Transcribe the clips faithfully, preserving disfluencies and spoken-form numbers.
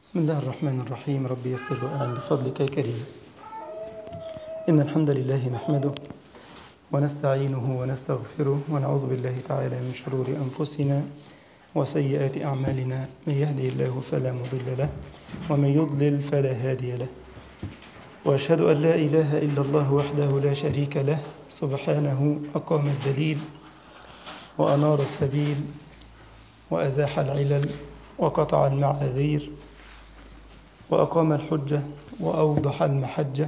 بسم الله الرحمن الرحيم. ربي يسر وأعن بفضلك يا كريم. إن الحمد لله نحمده ونستعينه ونستغفره ونعوذ بالله تعالى من شرور أنفسنا وسيئات أعمالنا. من يهدي الله فلا مضل له ومن يضلل فلا هادي له، وأشهد أن لا إله إلا الله وحده لا شريك له سبحانه أقام الدليل وأنار السبيل وأزاح العلل وقطع المعاذير وأقام الحجة وأوضح المحجة،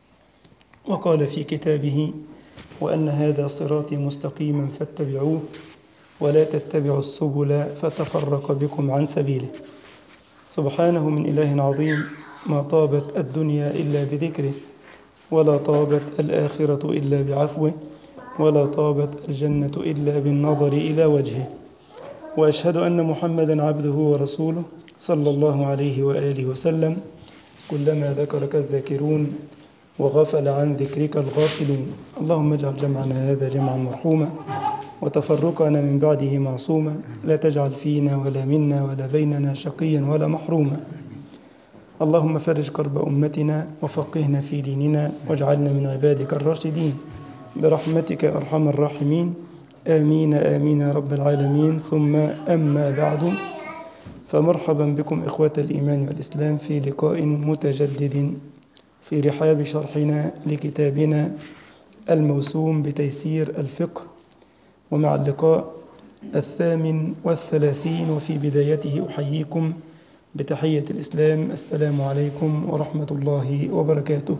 وقال في كتابه: وأن هذا صراطي مستقيما فاتبعوه ولا تتبعوا السبل فتفرق بكم عن سبيله. سبحانه من إله عظيم، ما طابت الدنيا إلا بذكره، ولا طابت الآخرة إلا بعفوه، ولا طابت الجنة إلا بالنظر إلى وجهه. وأشهد أن محمدا عبده ورسوله صلى الله عليه وآله وسلم. كلما ذكرك الذاكرون وغفل عن ذكرك الغافلون. اللهم اجعل جمعنا هذا جمعا مرحوما وتفرقنا من بعده معصوما، لا تجعل فينا ولا منا ولا بيننا شقيا ولا محروما. اللهم فرج كرب أمتنا وفقهنا في ديننا واجعلنا من عبادك الراشدين برحمتك يا أرحم الراحمين. آمين آمين يا رب العالمين. ثم أما بعد، فمرحبا بكم إخوة الإيمان والإسلام في لقاء متجدد في رحاب شرحنا لكتابنا الموسوم بتيسير الفقه، ومع اللقاء الثامن والثلاثين، وفي بدايته أحييكم بتحية الإسلام: السلام عليكم ورحمة الله وبركاته.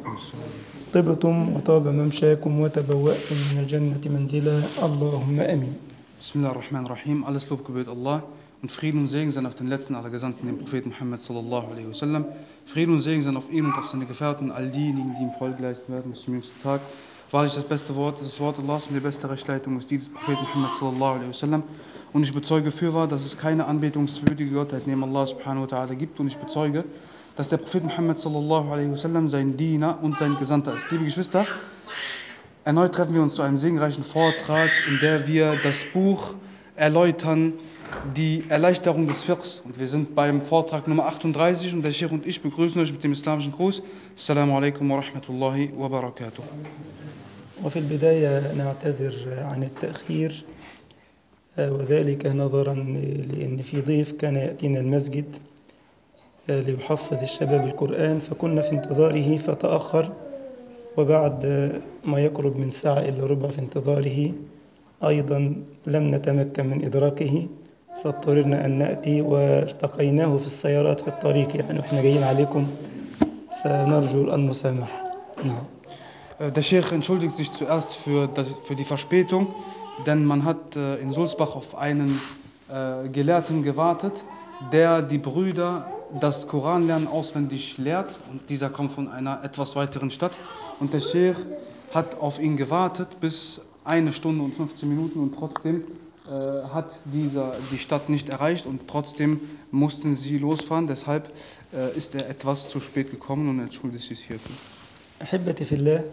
طبتم وطاب ممشاكم وتبوأتم من الجنة منزلا. اللهم أمين. Bismillahirrahmanirrahim. Alles Lob gebührt Allah und Frieden und Segen sein auf den letzten aller Gesandten, den Propheten Muhammad sallallahu alaihi wasallam. Frieden und Segen sein auf ihn und auf seine Gefährten, all diejenigen, die ihm Folge leisten werden bis zum jüngsten Tag. Wahrlich, das beste Wort ist das Wort Allahs und die beste Rechtleitung ist die des Propheten Muhammad sallallahu alaihi wasallam. Und ich bezeuge fürwahr, dass es keine anbetungswürdige Gottheit neben Allah subhanahu wa ta'ala gibt, und ich bezeuge, dass der Prophet Muhammad sallallahu alaihi wasallam sein Diener und sein Gesandter ist. Liebe Geschwister, erneut treffen wir uns zu einem segenreichen Vortrag, in der wir das Buch erläutern, die Erleichterung des Fiqhs. Und wir sind beim Vortrag Nummer achtunddreißig und der Sheikh und ich begrüßen euch mit dem islamischen Gruß. Assalamu alaikum wa rahmatullahi wa barakatuh. وفي البداية نعتذر عن التأخير، وذلك نظرا لأن في ضيف كان يأتينا المسجد ليحفظ الشباب القرآن، فكنا في انتظاره فتأخر، وبعد ما يقرب من ساعة إلا ربع في انتظاره أيضا لم نتمكن من إدراكه، فاضطررنا أن نأتي والتقيناه في السيارات في الطريق، يعني وإحنا جايين عليكم، فنرجو المسامحة. نعم. Der Sheikh entschuldigt sich zuerst für, das, für die Verspätung, denn man hat äh, in Sulzbach auf einen äh, Gelehrten gewartet, der die Brüder das Koranlernen auswendig lehrt, und dieser kommt von einer etwas weiteren Stadt, und der Sheikh hat auf ihn gewartet bis eine Stunde und fünfzehn Minuten, und trotzdem äh, hat dieser die Stadt nicht erreicht und trotzdem mussten sie losfahren, deshalb äh, ist er etwas zu spät gekommen und entschuldigt sich hierfür. أحبتي في الله،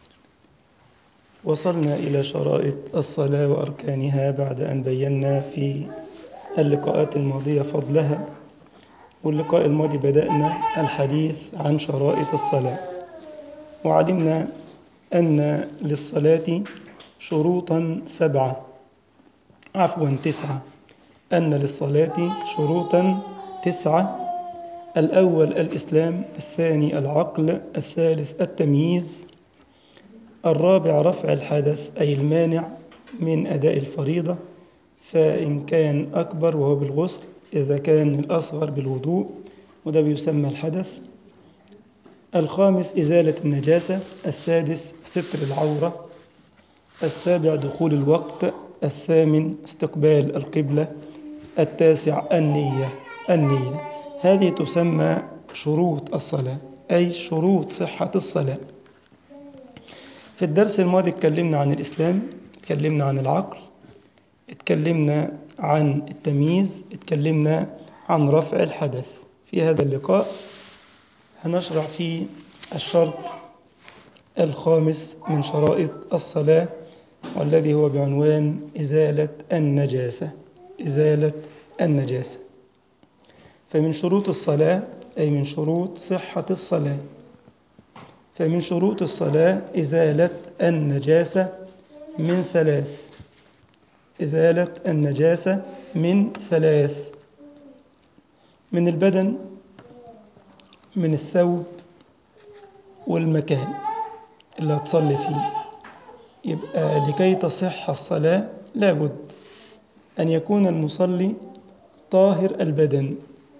وصلنا إلى شرائط الصلاة وأركانها بعد أن بينا في اللقاءات الماضية فضلها. واللقاء الماضي بدأنا الحديث عن شرائط الصلاة، وعلمنا أن للصلاة شروطا سبعة عفوا تسعة أن للصلاة شروطا تسعة: الأول الإسلام، الثاني العقل، الثالث التمييز، الرابع رفع الحدث أي المانع من أداء الفريضة، فإن كان أكبر وهو بالغسل، إذا كان الأصغر بالوضوء وده بيسمى الحدث، الخامس إزالة النجاسة، السادس ستر العورة، السابع دخول الوقت، الثامن استقبال القبلة، التاسع النية النية هذه تسمى شروط الصلاة، أي شروط صحة الصلاة. في الدرس الماضي اتكلمنا عن الإسلام، اتكلمنا عن العقل، اتكلمنا عن التمييز، اتكلمنا عن رفع الحدث. في هذا اللقاء هنشرع في الشرط الخامس من شرائط الصلاة، والذي هو بعنوان إزالة النجاسة. إزالة النجاسة. فمن شروط الصلاة أي من شروط صحة الصلاة فمن شروط الصلاة إزالة النجاسة من ثلاث إزالة النجاسة من ثلاث من البدن، من الثوب، والمكان اللي هتصلي فيه. يبقى لكي تصح الصلاة لابد أن يكون المصلي طاهر البدن،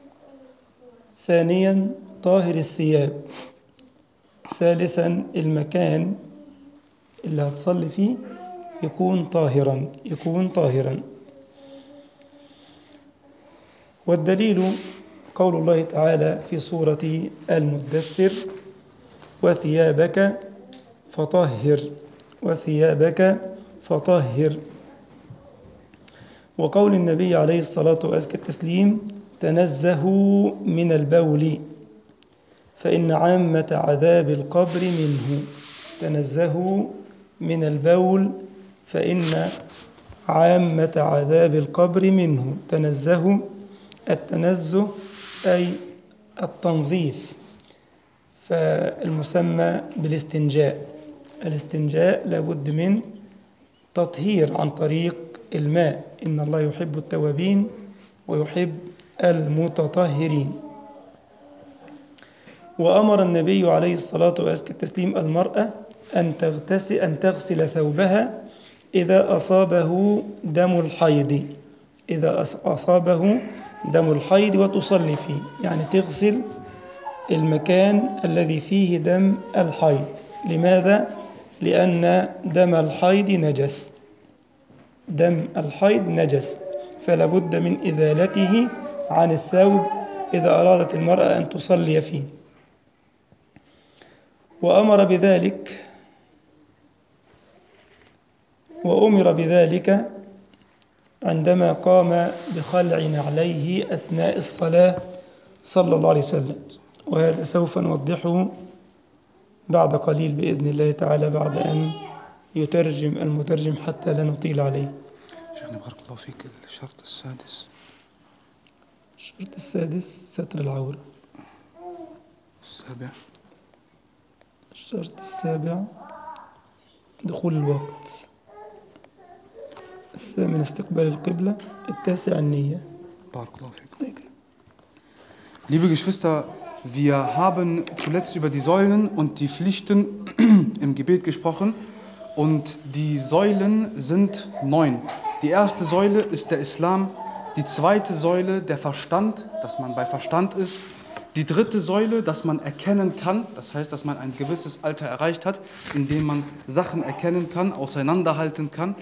ثانيا طاهر الثياب، ثالثا المكان اللي هتصلي فيه يكون طاهرا يكون طاهرا والدليل قول الله تعالى في سورة المدثر: وثيابك فطهر وثيابك فطهر. وقول النبي عليه الصلاة والتسليم: تنزهوا من البول فإن عامة عذاب القبر منه. تنزهوا من البول فإن عامة عذاب القبر منه. تنزهوا، التنزه أي التنظيف، فالمسمى بالاستنجاء. الاستنجاء لابد من تطهير عن طريق الماء، إن الله يحب التوابين ويحب المتطهرين. وأمر النبي عليه الصلاة والتسليم المرأة أن تغتسل أن تغسل ثوبها إذا أصابه دم الحيض إذا أصابه دم الحيض وتصلي فيه، يعني تغسل المكان الذي فيه دم الحيض. لماذا؟ لأن دم الحيض نجس دم الحيض نجس فلا بد من إزالته عن الثوب إذا أرادت المرأة أن تصلي فيه. وأمر بذلك وأمر بذلك عندما قام بخلع نعليه أثناء الصلاة صلى الله عليه وسلم، وهذا سوف نوضحه بعد قليل بإذن الله تعالى بعد أن يترجم المترجم حتى لا نطيل عليه. شيخنا بارك الله فيك، الشرط السادس الشرط السادس ستر العورة. السابع الشرط السابع دخول الوقت. الثامن استقبال القبلة. التاسع النية. Barakallahu fik. Liebe Geschwister, wir haben zuletzt über die Säulen und die Pflichten im Gebet gesprochen und die Säulen sind neun. Die erste Säule ist der Islam, die zweite Säule der Verstand, dass man bei Verstand ist, die dritte Säule, dass man erkennen kann, das heißt, dass man ein gewisses Alter erreicht hat, in dem man Sachen erkennen kann, auseinanderhalten kann.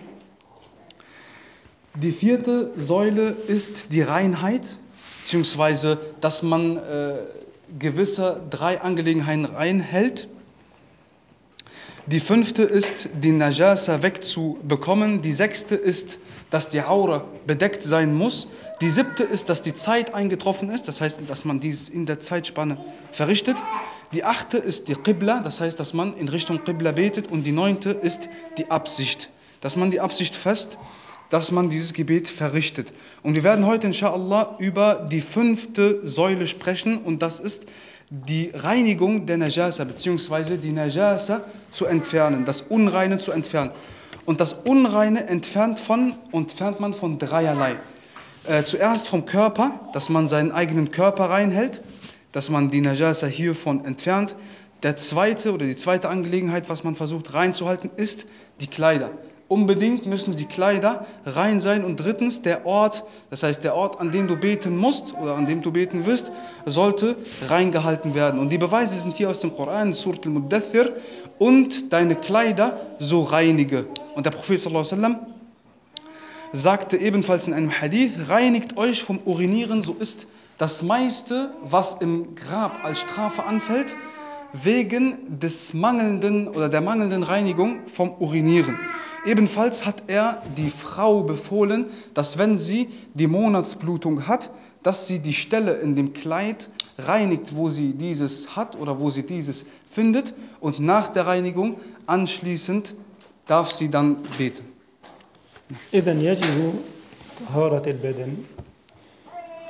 Die vierte Säule ist die Reinheit, beziehungsweise dass man äh, gewisse drei Angelegenheiten reinhält. Die fünfte ist, die Najasa wegzubekommen. Die sechste ist, dass die Aura bedeckt sein muss. Die siebte ist, dass die Zeit eingetroffen ist, das heißt, dass man dies in der Zeitspanne verrichtet. Die achte ist die Qibla, das heißt, dass man in Richtung Qibla betet. Und die neunte ist die Absicht, dass man die Absicht fasst, dass man dieses Gebet verrichtet. Und wir werden heute inshallah über die fünfte Säule sprechen, und das ist die Reinigung der Najasa, beziehungsweise die Najasa zu entfernen, das Unreine zu entfernen. Und das Unreine entfernt, von, entfernt man von dreierlei. Äh, zuerst vom Körper, dass man seinen eigenen Körper reinhält, dass man die Najasa hiervon entfernt. Der zweite oder die zweite Angelegenheit, was man versucht reinzuhalten, ist die Kleider. Unbedingt müssen die Kleider rein sein. Und drittens, der Ort, das heißt der Ort, an dem du beten musst oder an dem du beten wirst, sollte reingehalten werden. Und die Beweise sind hier aus dem Koran, Surat al-Muddathir: und deine Kleider so reinige. Und der Prophet sallallahu alaihi wasallam sagte ebenfalls in einem Hadith: reinigt euch vom Urinieren, so ist das meiste, was im Grab als Strafe anfällt, wegen des mangelnden oder der mangelnden Reinigung vom Urinieren. Ebenfalls hat er die Frau befohlen, dass wenn sie die Monatsblutung hat, dass sie die Stelle in dem Kleid reinigt, wo sie dieses hat oder wo sie dieses findet, und nach der Reinigung anschließend darf sie dann beten. إذن يجب طهارة البدن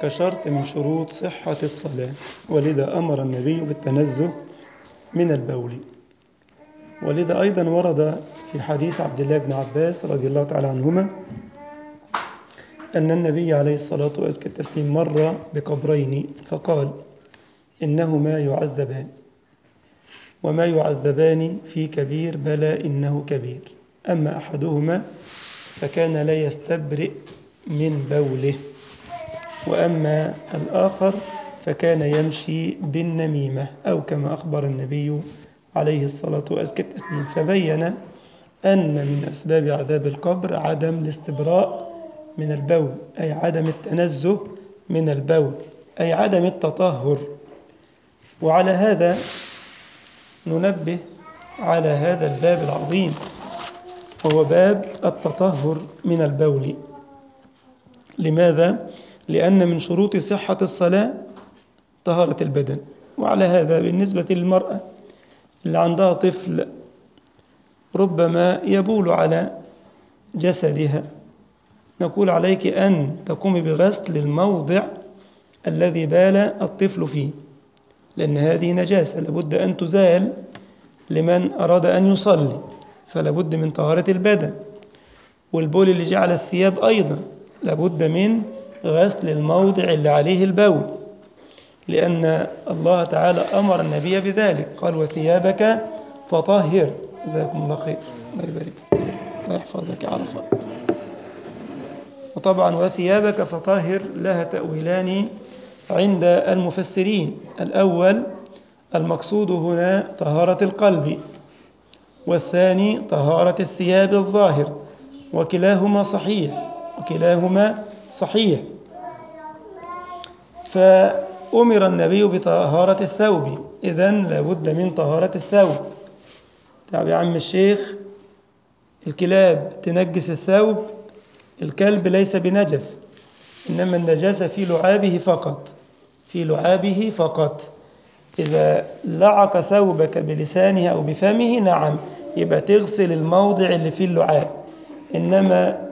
كشرط من شروط صحة الصلاة، ولذا أمر النبي بالتنزه من البول. ولذا أيضا ورد في حديث عبد الله بن عباس رضي الله تعالى عنهما أن النبي عليه الصلاة والسلام مر بقبرين فقال إنهما يعذبان، وما يعذبان في كبير بلى إنه كبير، أما أحدهما فكان لا يستبرئ من بوله، وأما الآخر فكان يمشي بالنميمة، أو كما أخبر النبي عليه الصلاة والسلام. فبين أن من أسباب عذاب القبر عدم الاستبراء من البول، أي عدم التنزه من البول، أي عدم التطهر. وعلى هذا ننبه على هذا الباب العظيم، وهو باب التطهر من البول. لماذا؟ لأن من شروط صحة الصلاة طهارة البدن. وعلى هذا بالنسبة للمرأة اللي عندها طفل ربما يبول على جسدها، نقول عليك أن تقومي بغسل الموضع الذي بال الطفل فيه، لأن هذه نجاسة لابد أن تزال لمن أراد أن يصلي، فلابد من طهارة البدن. والبول اللي جاء على الثياب أيضا لابد من غسل الموضع اللي عليه البول، لأن الله تعالى أمر النبي بذلك، قال وثيابك فطهر. جزاكم الله خير، الله يبارك، الله يحفظك يا عرفات. وطبعا وثيابك فطهر لها تأويلان عند المفسرين. الأول المقصود هنا طهارة القلب، والثاني طهارة الثياب الظاهر، وكلاهما صحيح وكلاهما صحيح. فأمر النبي بطهارة الثوب، إذن لابد من طهارة الثوب. تعب يا عم الشيخ، الكلاب تنجس الثوب؟ الكلب ليس بنجس، إنما النجاسة في لعابه فقط، في لعابه فقط. إذا لعق ثوبك بلسانه أو بفمه نعم، يبقى تغسل الموضع اللي فيه اللعاب، إنما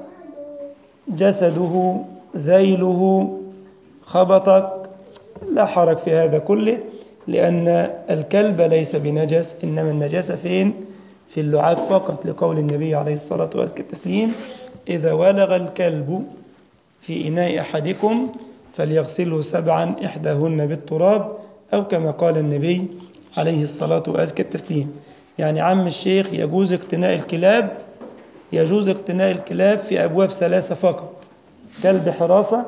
جسده ذيله خبطك لا حرج في هذا كله، لأن الكلب ليس بنجس، إنما النجاسة فين؟ في اللعاب فقط، لقول النبي عليه الصلاة والسلام إذا ولغ الكلب في إناء أحدكم فليغسله سبعا إحداهن بالتراب، أو كما قال النبي عليه الصلاة والسلام. يعني عم الشيخ يجوز اقتناء الكلاب، يجوز اقتناء الكلاب في أبواب ثلاثة فقط: كلب حراسة،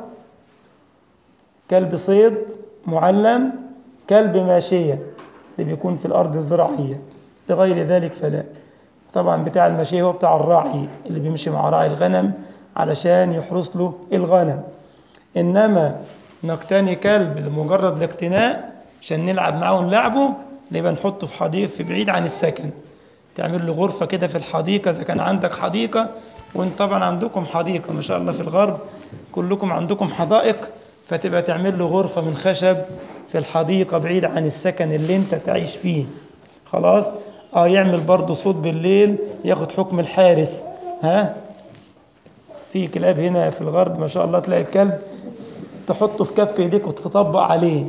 كلب صيد معلم، كلب ماشية اللي بيكون في الأرض الزراعية، لغير ذلك فلا. طبعا بتاع الماشية هو بتاع الراعي اللي بيمشي مع راعي الغنم علشان يحرس له الغنم، إنما نقتني كلب لمجرد الاقتناء عشان نلعب معه ونلعبه، نبقى نحطه في حديقة في بعيد عن السكن، تعمل له غرفة كده في الحديقة إذا كان عندك حديقة. وانت طبعا عندكم حديقة ما شاء الله في الغرب، كلكم عندكم حدائق، فتبقى تعمل له غرفة من خشب في الحديقة بعيد عن السكن اللي انت تعيش فيه. خلاص. اه يعمل برضه صوت بالليل ياخد حكم الحارس. ها، في كلاب هنا في الغرب ما شاء الله تلاقي الكلب تحطه في كف ايديك وتطبق عليه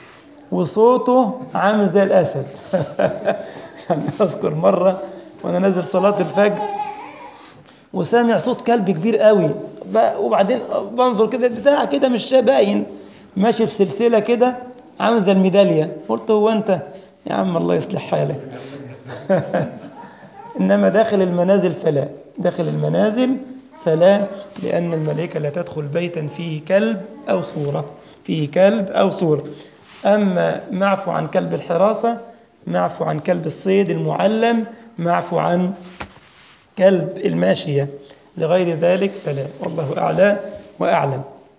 وصوته عامل زي الاسد. يعني اذكر مره وانا نازل صلاه الفجر وسامع صوت كلب كبير قوي، وبعدين بنظر كده بتاع كده مش باين، ماشي في سلسله كده عامل زي الميداليه، قلت هو انت يا عم الله يصلح حالك. انما داخل المنازل فلا، داخل المنازل فلا، لأن الملائكة لا تدخل بيتا فيه كلب أو صورة، فيه كلب أو صورة. أما معفو عن كلب الحراسة، معفو عن كلب الصيد المعلم، معفو عن كلب الماشية، لغير ذلك فلا، والله أعلى وأعلم.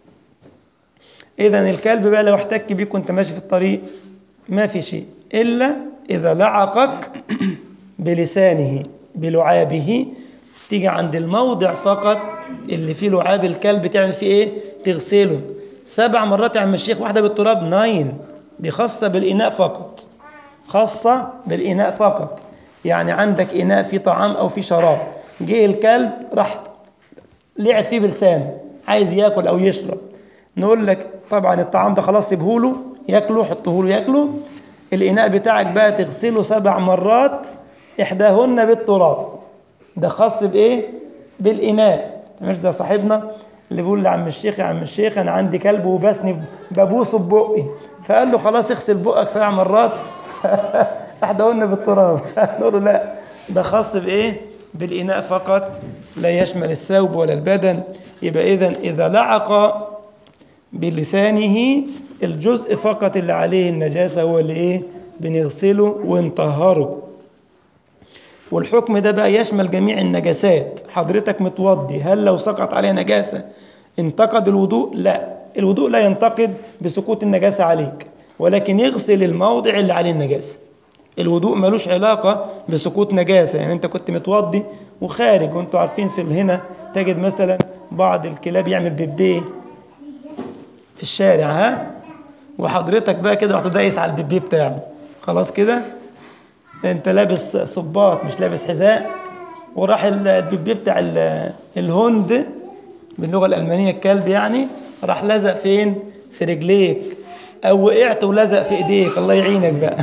إذن الكلب بقى لو احتك بيك وانت ماشي في الطريق ما في شيء، إلا إذا لعقك بلسانه بلعابه، تيجي عند الموضع فقط اللي فيه لعاب الكلب تعمل فيه ايه؟ تغسله سبع مرات يا عم الشيخ، واحدة بالتراب ناين، دي خاصة بالإناء فقط، خاصة بالإناء فقط. يعني عندك إناء فيه طعام أو فيه شراب، جه الكلب راح لعب فيه بلسانه عايز يأكل أو يشرب، نقول لك طبعا الطعام ده خلاص سيبهوله ياكله، حطهوله ياكله. الإناء بتاعك بقى تغسله سبع مرات إحداهن بالتراب. ده خاص بإيه؟ بالإناء. مش زي صاحبنا اللي بيقول لعم الشيخ يا عم الشيخ أنا عندي كلب وبسني ببوسه ببقي، فقال له خلاص اغسل بقك سبع مرات إحداهن بالتراب. نقول له لا، ده خاص بإيه؟ بالإناء فقط، لا يشمل الثوب ولا البدن. يبقى إذن إذا لعق بلسانه الجزء فقط اللي عليه النجاسة هو اللي إيه؟ بنغسله ونطهره. والحكم ده بقى يشمل جميع النجاسات. حضرتك متوضي، هل لو سقط عليه نجاسة انتقد الوضوء؟ لا، الوضوء لا ينتقد بسقوط النجاسة عليك، ولكن يغسل الموضع اللي عليه النجاسة. الوضوء ملوش علاقة بسقوط نجاسة. يعني انت كنت متوضي وخارج، وانتوا عارفين في هنا تجد مثلا بعض الكلاب يعمل بيبيه في الشارع، ها، وحضرتك بقى كده رحت دايس على البيبيه بتاعه، خلاص كده انت لابس صباط مش لابس حذاء، وراح البيبيه بتاع الهوند باللغة الألمانية الكلب يعني، راح لزق فين؟ في رجليك، أو وقعت ولزق في إيديك، الله يعينك بقى.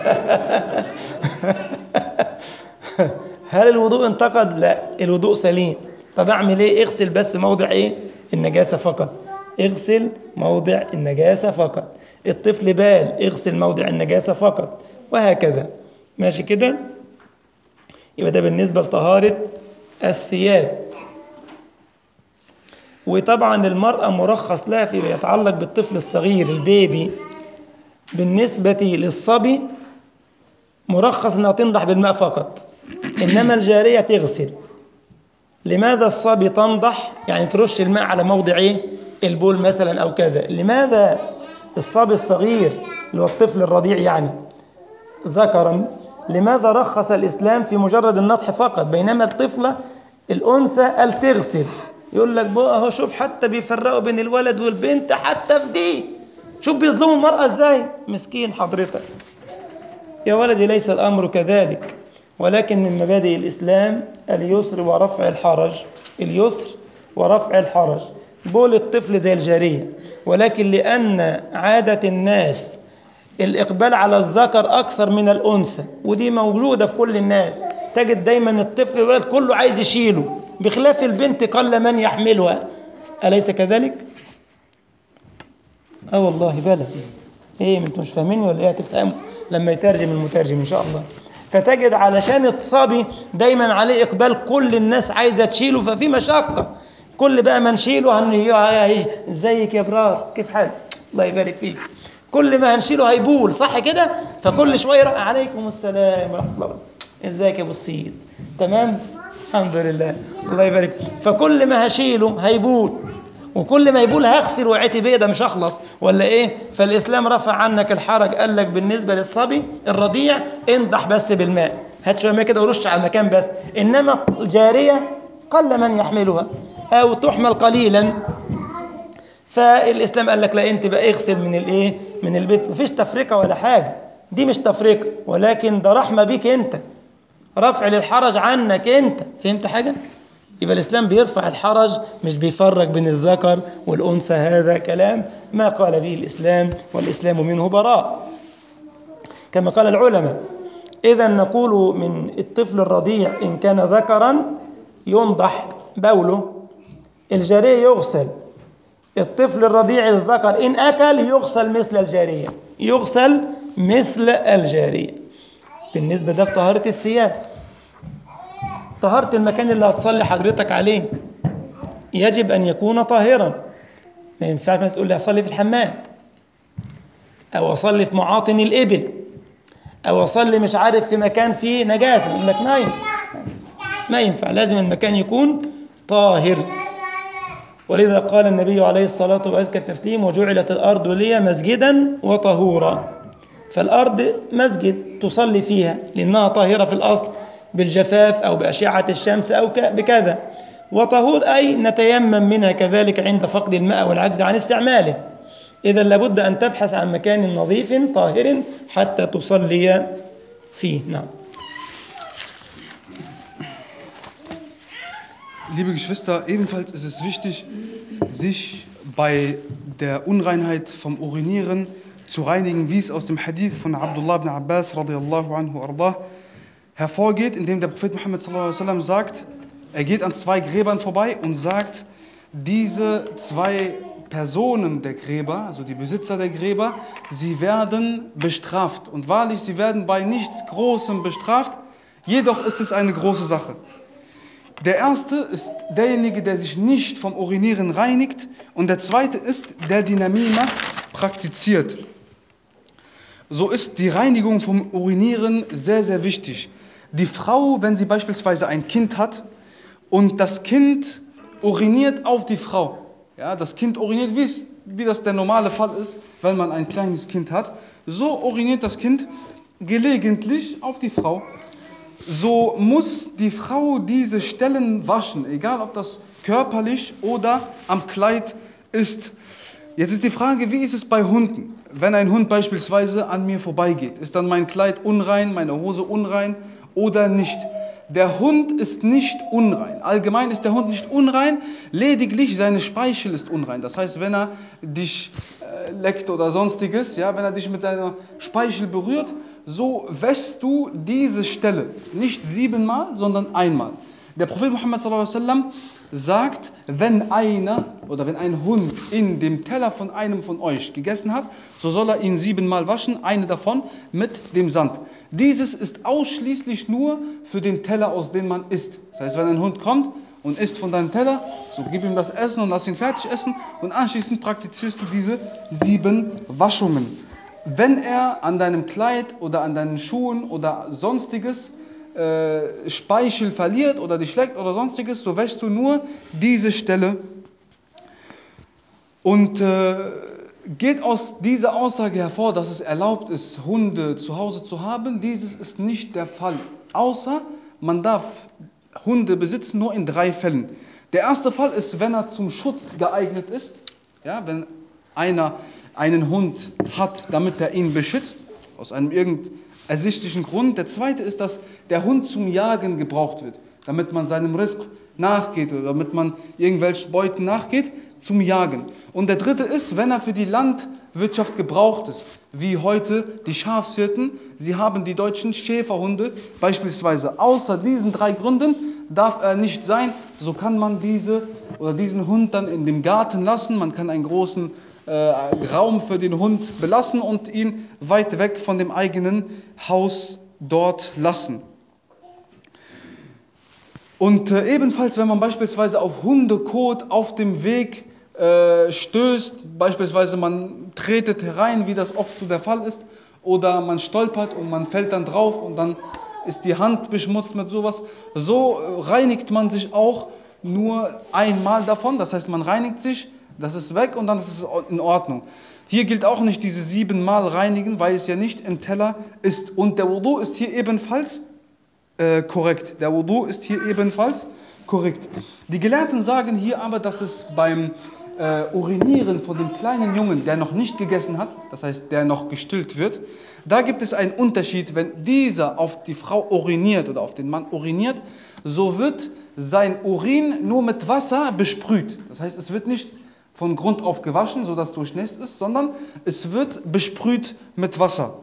هل الوضوء انتقد؟ لا، الوضوء سليم. طب أعمل إيه؟ اغسل بس موضع إيه؟ النجاسة فقط. اغسل موضع النجاسة فقط. الطفل بال، اغسل موضع النجاسة فقط، وهكذا. ماشي كده؟ يبقى ده بالنسبة لطهارة الثياب. وطبعا المرأة مرخص لها فيما يتعلق بالطفل الصغير البيبي. بالنسبة للصبي مرخص أنها تنضح بالماء فقط، إنما الجارية تغسل. لماذا الصبي تنضح؟ يعني ترش الماء على موضع إيه؟ البول مثلا أو كذا. لماذا الصبي الصغير اللي هو الطفل الرضيع يعني ذكرا، لماذا رخص الإسلام في مجرد النضح فقط، بينما الطفلة الأنثى قال تغسل؟ يقول لك بقى اهو شوف حتى بيفرقوا بين الولد والبنت حتى في دي، شوف بيظلموا المرأة ازاي. مسكين حضرتك يا ولدي، ليس الأمر كذلك، ولكن من مبادئ الإسلام اليسر ورفع الحرج. اليسر ورفع الحرج. بول الطفل زي الجارية، ولكن لأن عادة الناس الإقبال على الذكر أكثر من الأنثى، ودي موجودة في كل الناس، تجد دايما الطفل الولد كله عايز يشيله، بخلاف البنت قل من يحملها. أليس كذلك؟ اه والله بلى. ايه انتوا مش فاهميني ولا ايه؟ هتفهموا لما يترجم المترجم ان شاء الله. فتجد علشان الصبي دايما عليه اقبال، كل الناس عايزه تشيله، ففي مشقه. كل بقى ما نشيله هن... ازيك يا برار، كيف حالك، الله يبارك فيك، كل ما هنشيله هيبول، صح كده؟ فكل شويه رأى عليكم السلام ورحمه الله وبركاته، ازيك يا ابو السيد، تمام الحمد لله الله يبارك. فكل ما هشيله هيبول، وكل ما يبول هغسل وعيتي بيضة مش هخلص ولا ايه؟ فالاسلام رفع عنك الحرج، قال لك بالنسبه للصبي الرضيع انضح بس بالماء، هات شويه ماء كده ورش على المكان بس. انما الجاريه قل من يحملها او تحمل قليلا، فالاسلام قال لك لا، انت بقى اغسل من الايه؟ من البيت. مفيش تفرقه ولا حاجه، دي مش تفرقه، ولكن ده رحمه بيك انت، رفع للحرج عنك انت. فهمت حاجه؟ يبقى الإسلام بيرفع الحرج، مش بيفرق بين الذكر والأنثى. هذا كلام ما قال به الإسلام، والإسلام منه براء كما قال العلماء. إذا نقول من الطفل الرضيع إن كان ذكرا ينضح بوله، الجارية يغسل. الطفل الرضيع الذكر إن أكل يغسل مثل الجارية، يغسل مثل الجارية. بالنسبة ده طهارة الثياب. طهارة المكان اللي هتصلي حضرتك عليه يجب أن يكون طاهرا. ما ينفعش مثلا تقول لي أصلي في الحمام، أو أصلي في معاطن الإبل، أو أصلي مش عارف في مكان فيه نجاسة. يقول لك ما ينفع، ما ينفع، لازم المكان يكون طاهر. ولذا قال النبي عليه الصلاة وأزكى التسليم وجعلت الأرض لي مسجدا وطهورا. فالأرض مسجد تصلي فيها لأنها طاهرة في الأصل بالجفاف أو بأشعة الشمس أو بكذا، وطهور أي نتيمم منها كذلك عند فقد الماء والعجز عن استعماله. إذا لابد أن تبحث عن مكان نظيف طاهر حتى تصلي فيه. نعم. Liebe Geschwister, ebenfalls ist es wichtig, sich bei der Unreinheit vom Urinieren zu reinigen, wie es aus dem Hadith von Abdullah ibn Abbas radiyallahu anhu ardah hervorgeht, indem der Prophet Muhammad sallallahu alaihi wasallam sagt, er geht an zwei Gräbern vorbei und sagt, diese zwei Personen der Gräber, also die Besitzer der Gräber, sie werden bestraft. Und wahrlich, sie werden bei nichts Großem bestraft, jedoch ist es eine große Sache. Der erste ist derjenige, der sich nicht vom Urinieren reinigt, und der zweite ist, der die Namima praktiziert. So ist die Reinigung vom Urinieren sehr, sehr wichtig. Die Frau, wenn sie beispielsweise ein Kind hat und das Kind uriniert auf die Frau, ja, das Kind uriniert, wie, es, wie das der normale Fall ist, wenn man ein kleines Kind hat, so uriniert das Kind gelegentlich auf die Frau. So muss die Frau diese Stellen waschen, egal ob das körperlich oder am Kleid ist. Jetzt ist die Frage, wie ist es bei Hunden? Wenn ein Hund beispielsweise an mir vorbeigeht, ist dann mein Kleid unrein, meine Hose unrein oder nicht? Der Hund ist nicht unrein. Allgemein ist der Hund nicht unrein, lediglich seine Speichel ist unrein. Das heißt, wenn er dich äh, leckt oder sonstiges, ja, wenn er dich mit deiner Speichel berührt, so wäschst du diese Stelle. Nicht siebenmal, sondern einmal. Der Prophet Muhammad sallallahu alaihi wasallam sagt, wenn einer oder wenn ein Hund in dem Teller von einem von euch gegessen hat, so soll er ihn siebenmal waschen, eine davon mit dem Sand. Dieses ist ausschließlich nur für den Teller, aus dem man isst. Das heißt, wenn ein Hund kommt und isst von deinem Teller, so gib ihm das Essen und lass ihn fertig essen und anschließend praktizierst du diese sieben Waschungen. Wenn er an deinem Kleid oder an deinen Schuhen oder sonstiges äh, Speichel verliert oder dich leckt oder sonstiges, so wäschst du nur diese Stelle. Und äh, geht aus dieser Aussage hervor, dass es erlaubt ist, Hunde zu Hause zu haben. Dieses ist nicht der Fall. Außer man darf Hunde besitzen nur in drei Fällen. Der erste Fall ist, wenn er zum Schutz geeignet ist. Ja, wenn einer einen Hund hat, damit er ihn beschützt, aus einem irgend ersichtlichen Grund. Der zweite ist, dass der Hund zum Jagen gebraucht wird, damit man seinem Rizq nachgeht oder damit man irgendwelchen Beuten nachgeht, zum Jagen. Und der dritte ist, wenn er für die Landwirtschaft gebraucht ist, wie heute die Schafshirten. Sie haben die deutschen Schäferhunde beispielsweise. Außer diesen drei Gründen darf er nicht sein. So kann man diese oder diesen Hund dann in dem Garten lassen. Man kann einen großen äh, Raum für den Hund belassen und ihn weit weg von dem eigenen Haus dort lassen. Und äh, ebenfalls, wenn man beispielsweise auf Hundekot auf dem Weg äh, stößt, beispielsweise man tretet herein, wie das oft so der Fall ist, oder man stolpert und man fällt dann drauf und dann ist die Hand beschmutzt mit sowas, so äh, reinigt man sich auch nur einmal davon, das heißt man reinigt sich, das ist weg und dann ist es in Ordnung. Hier gilt auch nicht diese siebenmal reinigen, weil es ja nicht im Teller ist. Und der Wudu ist hier ebenfalls Äh, korrekt. Der Wudu ist hier ebenfalls korrekt. Die Gelehrten sagen hier aber, dass es beim äh, Urinieren von dem kleinen Jungen, der noch nicht gegessen hat, das heißt, der noch gestillt wird, da gibt es einen Unterschied. Wenn dieser auf die Frau uriniert oder auf den Mann uriniert, so wird sein Urin nur mit Wasser besprüht. Das heißt, es wird nicht von Grund auf gewaschen, sodass durchnässt ist, sondern es wird besprüht mit Wasser.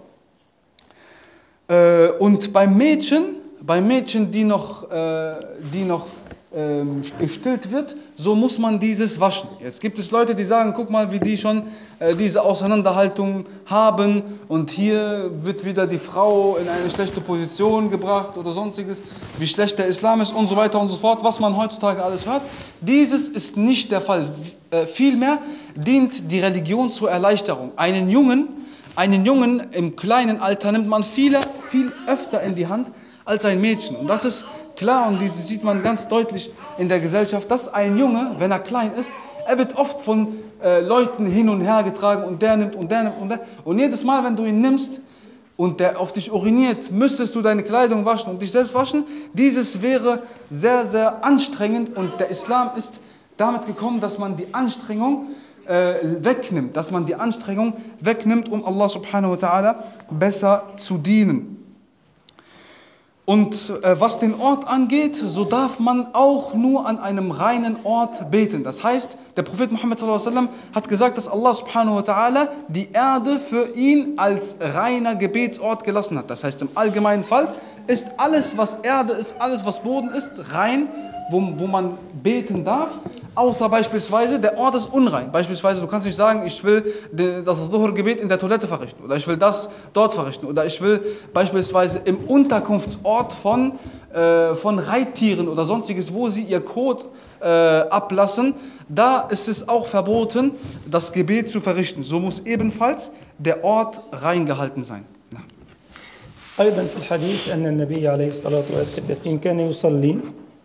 Äh, und beim Mädchen, Bei Mädchen, die noch, äh, die noch ähm, gestillt wird, so muss man dieses waschen. Jetzt gibt es Leute, die sagen, guck mal, wie die schon äh, diese Auseinanderhaltung haben und hier wird wieder die Frau in eine schlechte Position gebracht oder sonstiges, wie schlecht der Islam ist und so weiter und so fort, was man heutzutage alles hört. Dieses ist nicht der Fall. Äh, vielmehr dient die Religion zur Erleichterung. Einen Jungen, einen Jungen im kleinen Alter nimmt man viel, viel öfter in die Hand als ein Mädchen. Und das ist klar und das sieht man ganz deutlich in der Gesellschaft, dass ein Junge, wenn er klein ist, er wird oft von äh, Leuten hin und her getragen und der nimmt und der nimmt und der. Und jedes Mal, wenn du ihn nimmst und der auf dich uriniert, müsstest du deine Kleidung waschen und dich selbst waschen. Dieses wäre sehr, sehr anstrengend und der Islam ist damit gekommen, dass man die Anstrengung äh, wegnimmt, dass man die Anstrengung wegnimmt, um Allah subhanahu wa ta'ala besser zu dienen. Und äh, was den Ort angeht, so darf man auch nur an einem reinen Ort beten. Das heißt, der Prophet Muhammad sallallahu alaihi wasallam hat gesagt, dass Allah subhanahu wa ta'ala die Erde für ihn als reiner Gebetsort gelassen hat. Das heißt, im allgemeinen Fall ist alles, was Erde ist, alles, was Boden ist, rein, wo, wo man beten darf. Außer beispielsweise, der Ort ist unrein. Beispielsweise, du kannst nicht sagen, ich will das Dhuhr-Gebet in der Toilette verrichten. Oder ich will das dort verrichten. Oder ich will beispielsweise im Unterkunftsort von, äh, von Reittieren oder sonstiges, wo sie ihr Kot äh, ablassen. Da ist es auch verboten, das Gebet zu verrichten. So muss ebenfalls der Ort rein gehalten sein. Ja. أيضا في الحديث أن النبي عليه الصلاة والسلام كان يصلي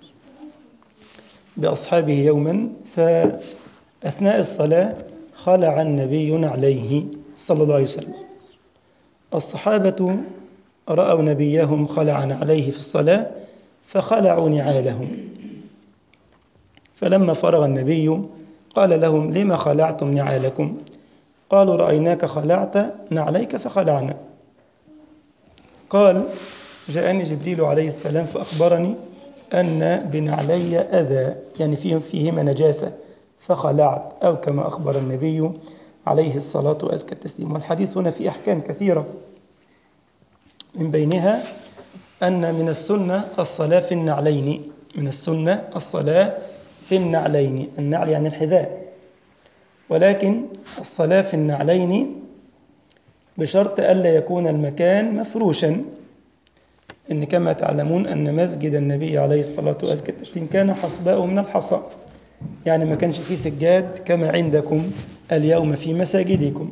بأصحابه يوما فأثناء الصلاة خلع النبي نعليه صلى الله عليه وسلم. الصحابة رأوا نبيهم خلعا عليه في الصلاة فخلعوا نعالهم، فلما فرغ النبي قال لهم: لما خلعتم نعالكم؟ قالوا: رأيناك خلعت نعليك فخلعنا. قال: جاءني جبريل عليه السلام فأخبرني أن بنعلي أذى، يعني فيهم فيهما نجاسة فخلعت، أو كما أخبر النبي عليه الصلاة وأزكى التسليم. والحديث هنا في أحكام كثيرة، من بينها أن من السنة الصلاة في النعلين. من السنة الصلاة في النعلين، النعل يعني الحذاء، ولكن الصلاة في النعلين بشرط ألا يكون المكان مفروشا، إن كما تعلمون أن مسجد النبي عليه الصلاة والسلام كان حصباؤه من الحصى، يعني ما كانش فيه سجاد كما عندكم اليوم في مساجدكم.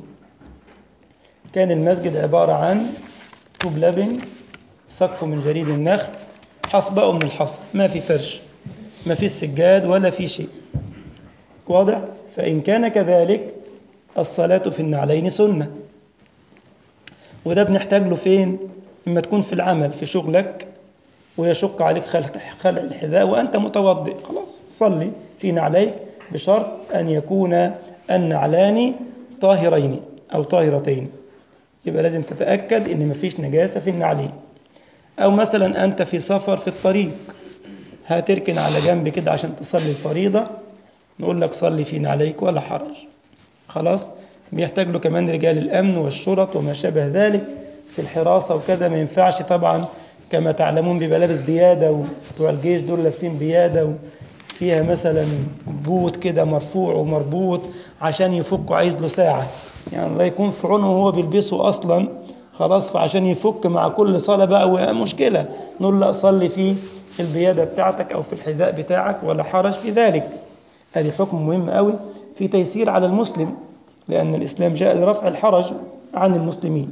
كان المسجد عبارة عن طوب لبن سقفه من جريد النخل، حصباؤه من الحصى، ما في فرش، ما في سجاد ولا في شيء. واضح؟ فإن كان كذلك الصلاة في النعلين سنة، وده بنحتاج له فين؟ لما تكون في العمل في شغلك ويشق عليك خلع الحذاء وأنت متوضئ، خلاص صلي في نعليك، بشرط أن يكون النعلان طاهرين أو طاهرتين. يبقى لازم تتأكد إن مفيش نجاسة في النعلين. أو مثلا أنت في سفر في الطريق، هتركن على جنب كده عشان تصلي الفريضة، نقول لك صلي في نعليك ولا حرج. خلاص؟ بيحتاج له كمان رجال الأمن والشرط وما شابه ذلك في الحراسة وكذا. ما ينفعش طبعا كما تعلمون بيبقى لابس بيادة، وبتوع الجيش دول لابسين بيادة وفيها مثلا بوت كده مرفوع ومربوط عشان يفكوا، عايز له ساعة، يعني الله يكون في عونه وهو بيلبسه أصلا. خلاص، فعشان يفك مع كل صلاة بقى مشكلة، نقول لا صلي في البيادة بتاعتك أو في الحذاء بتاعك ولا حرج في ذلك. هذه حكم مهم قوي في تيسير على المسلم، لأن الإسلام جاء لرفع الحرج عن المسلمين،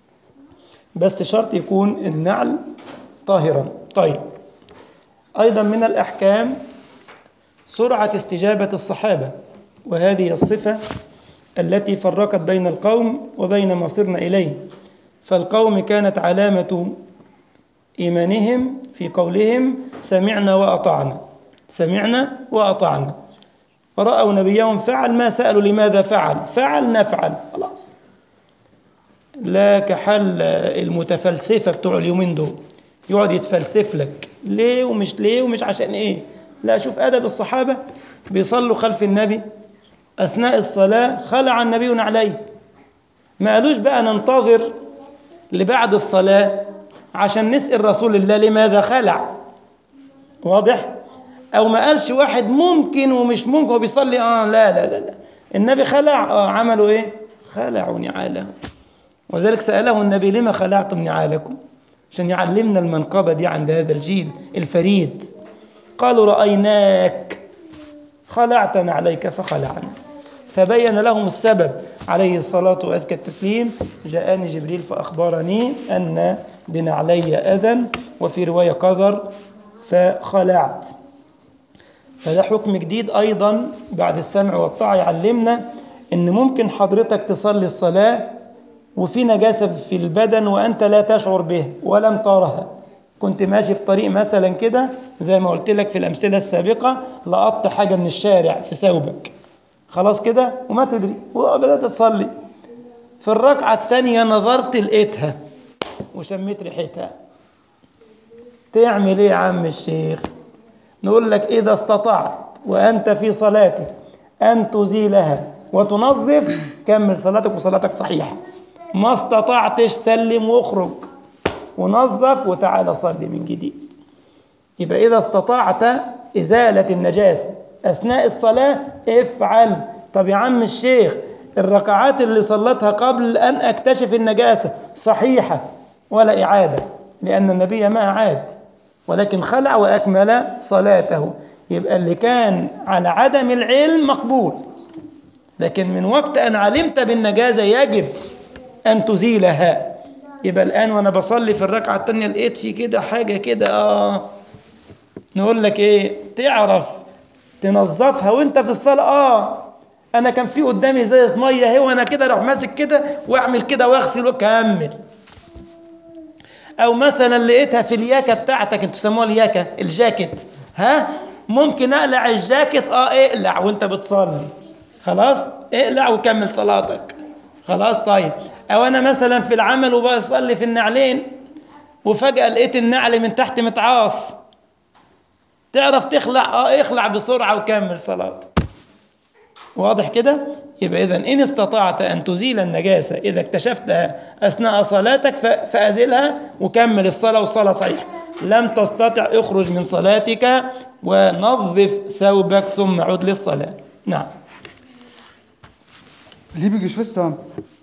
بس شرط يكون النعل طاهرا. طيب، أيضا من الأحكام سرعة استجابة الصحابة، وهذه الصفة التي فرقت بين القوم وبين ما صرنا إليه. فالقوم كانت علامة إيمانهم في قولهم سمعنا وأطعنا، سمعنا وأطعنا، ورأوا نبيهم فعل ما سألوا لماذا فعل، فعل نفعل، خلاص. لا كحل المتفلسفة بتوع اليومين دول، يقعد يتفلسف لك ليه ومش ليه ومش عشان ايه. لا، شوف أدب الصحابة، بيصلوا خلف النبي أثناء الصلاة خلع النبي عليه، ما قالوش بقى ننتظر لبعد الصلاة عشان نسأل رسول الله لماذا خلع. واضح؟ أو ما قالش واحد ممكن ومش ممكن وبيصلي آه لا لا لا, لا. النبي خلع، آه عملوا إيه؟ خلعوا نعالهم. وذلك سأله النبي لما خلعتم نعالكم، عشان يعلمنا المنقبة دي عند هذا الجيل الفريد. قالوا رأيناك خلعت نعليك فخلعنا، فبين لهم السبب عليه الصلاة وأزكى التسليم. جاءني جبريل فأخبرني أن بنعلي أذى، وفي رواية قذر، فخلعت. فده حكم جديد أيضا بعد السمع والطاعة، يعلمنا أن ممكن حضرتك تصلي الصلاة وفي نجاسة في البدن وأنت لا تشعر به ولم ترها. كنت ماشي في طريق مثلا كده زي ما قلت لك في الأمثلة السابقة، لقطت حاجة من الشارع في ثوبك، خلاص كده وما تدري، وبدأت تصلي. في الركعة الثانية نظرت لقيتها وشميت ريحتها، تعمل ايه يا عم الشيخ؟ نقول لك إذا استطعت وأنت في صلاتك أن تزيلها وتنظف كمل صلاتك وصلاتك صحيحة. ما استطعتش سلم واخرج ونظف وتعالى صلي من جديد. يبقى إذا استطعت إزالة النجاسة أثناء الصلاة افعل. طب يا عم الشيخ الركعات اللي صلتها قبل أن أكتشف النجاسة صحيحة ولا إعادة، لأن النبي ما أعاد ولكن خلع وأكمل صلاته. يبقى اللي كان على عدم العلم مقبول، لكن من وقت أن علمت بالنجاسة يجب أن تزيلها. يبقى الآن وأنا بصلي في الركعة الثانية لقيت في كده حاجة كده آه نقول لك إيه؟ تعرف تنظفها وأنت في الصلاة. آه أنا كان في قدامي زي مية اهي وأنا كده أروح ماسك كده وأعمل كده وأغسل وأكمل. أو مثلا لقيتها في الياكة بتاعتك، أنتوا بتسموها الياكة الجاكيت، ها ممكن أقلع الجاكيت. آه اقلع وأنت بتصلي، خلاص اقلع وكمل صلاتك، خلاص طيب. أو أنا مثلا في العمل وبصلي في النعلين وفجأة لقيت النعل من تحت متعاص، تعرف تخلع؟ آه اخلع بسرعة وكمل صلاتك. واضح كده؟ يبقى إذن إن استطعت أن تزيل النجاسة إذا اكتشفتها أثناء صلاتك فأزلها وكمل الصلاة والصلاة صحيحة. لم تستطع اخرج من صلاتك ونظف ثوبك ثم عد للصلاة. نعم. Liebe Geschwister,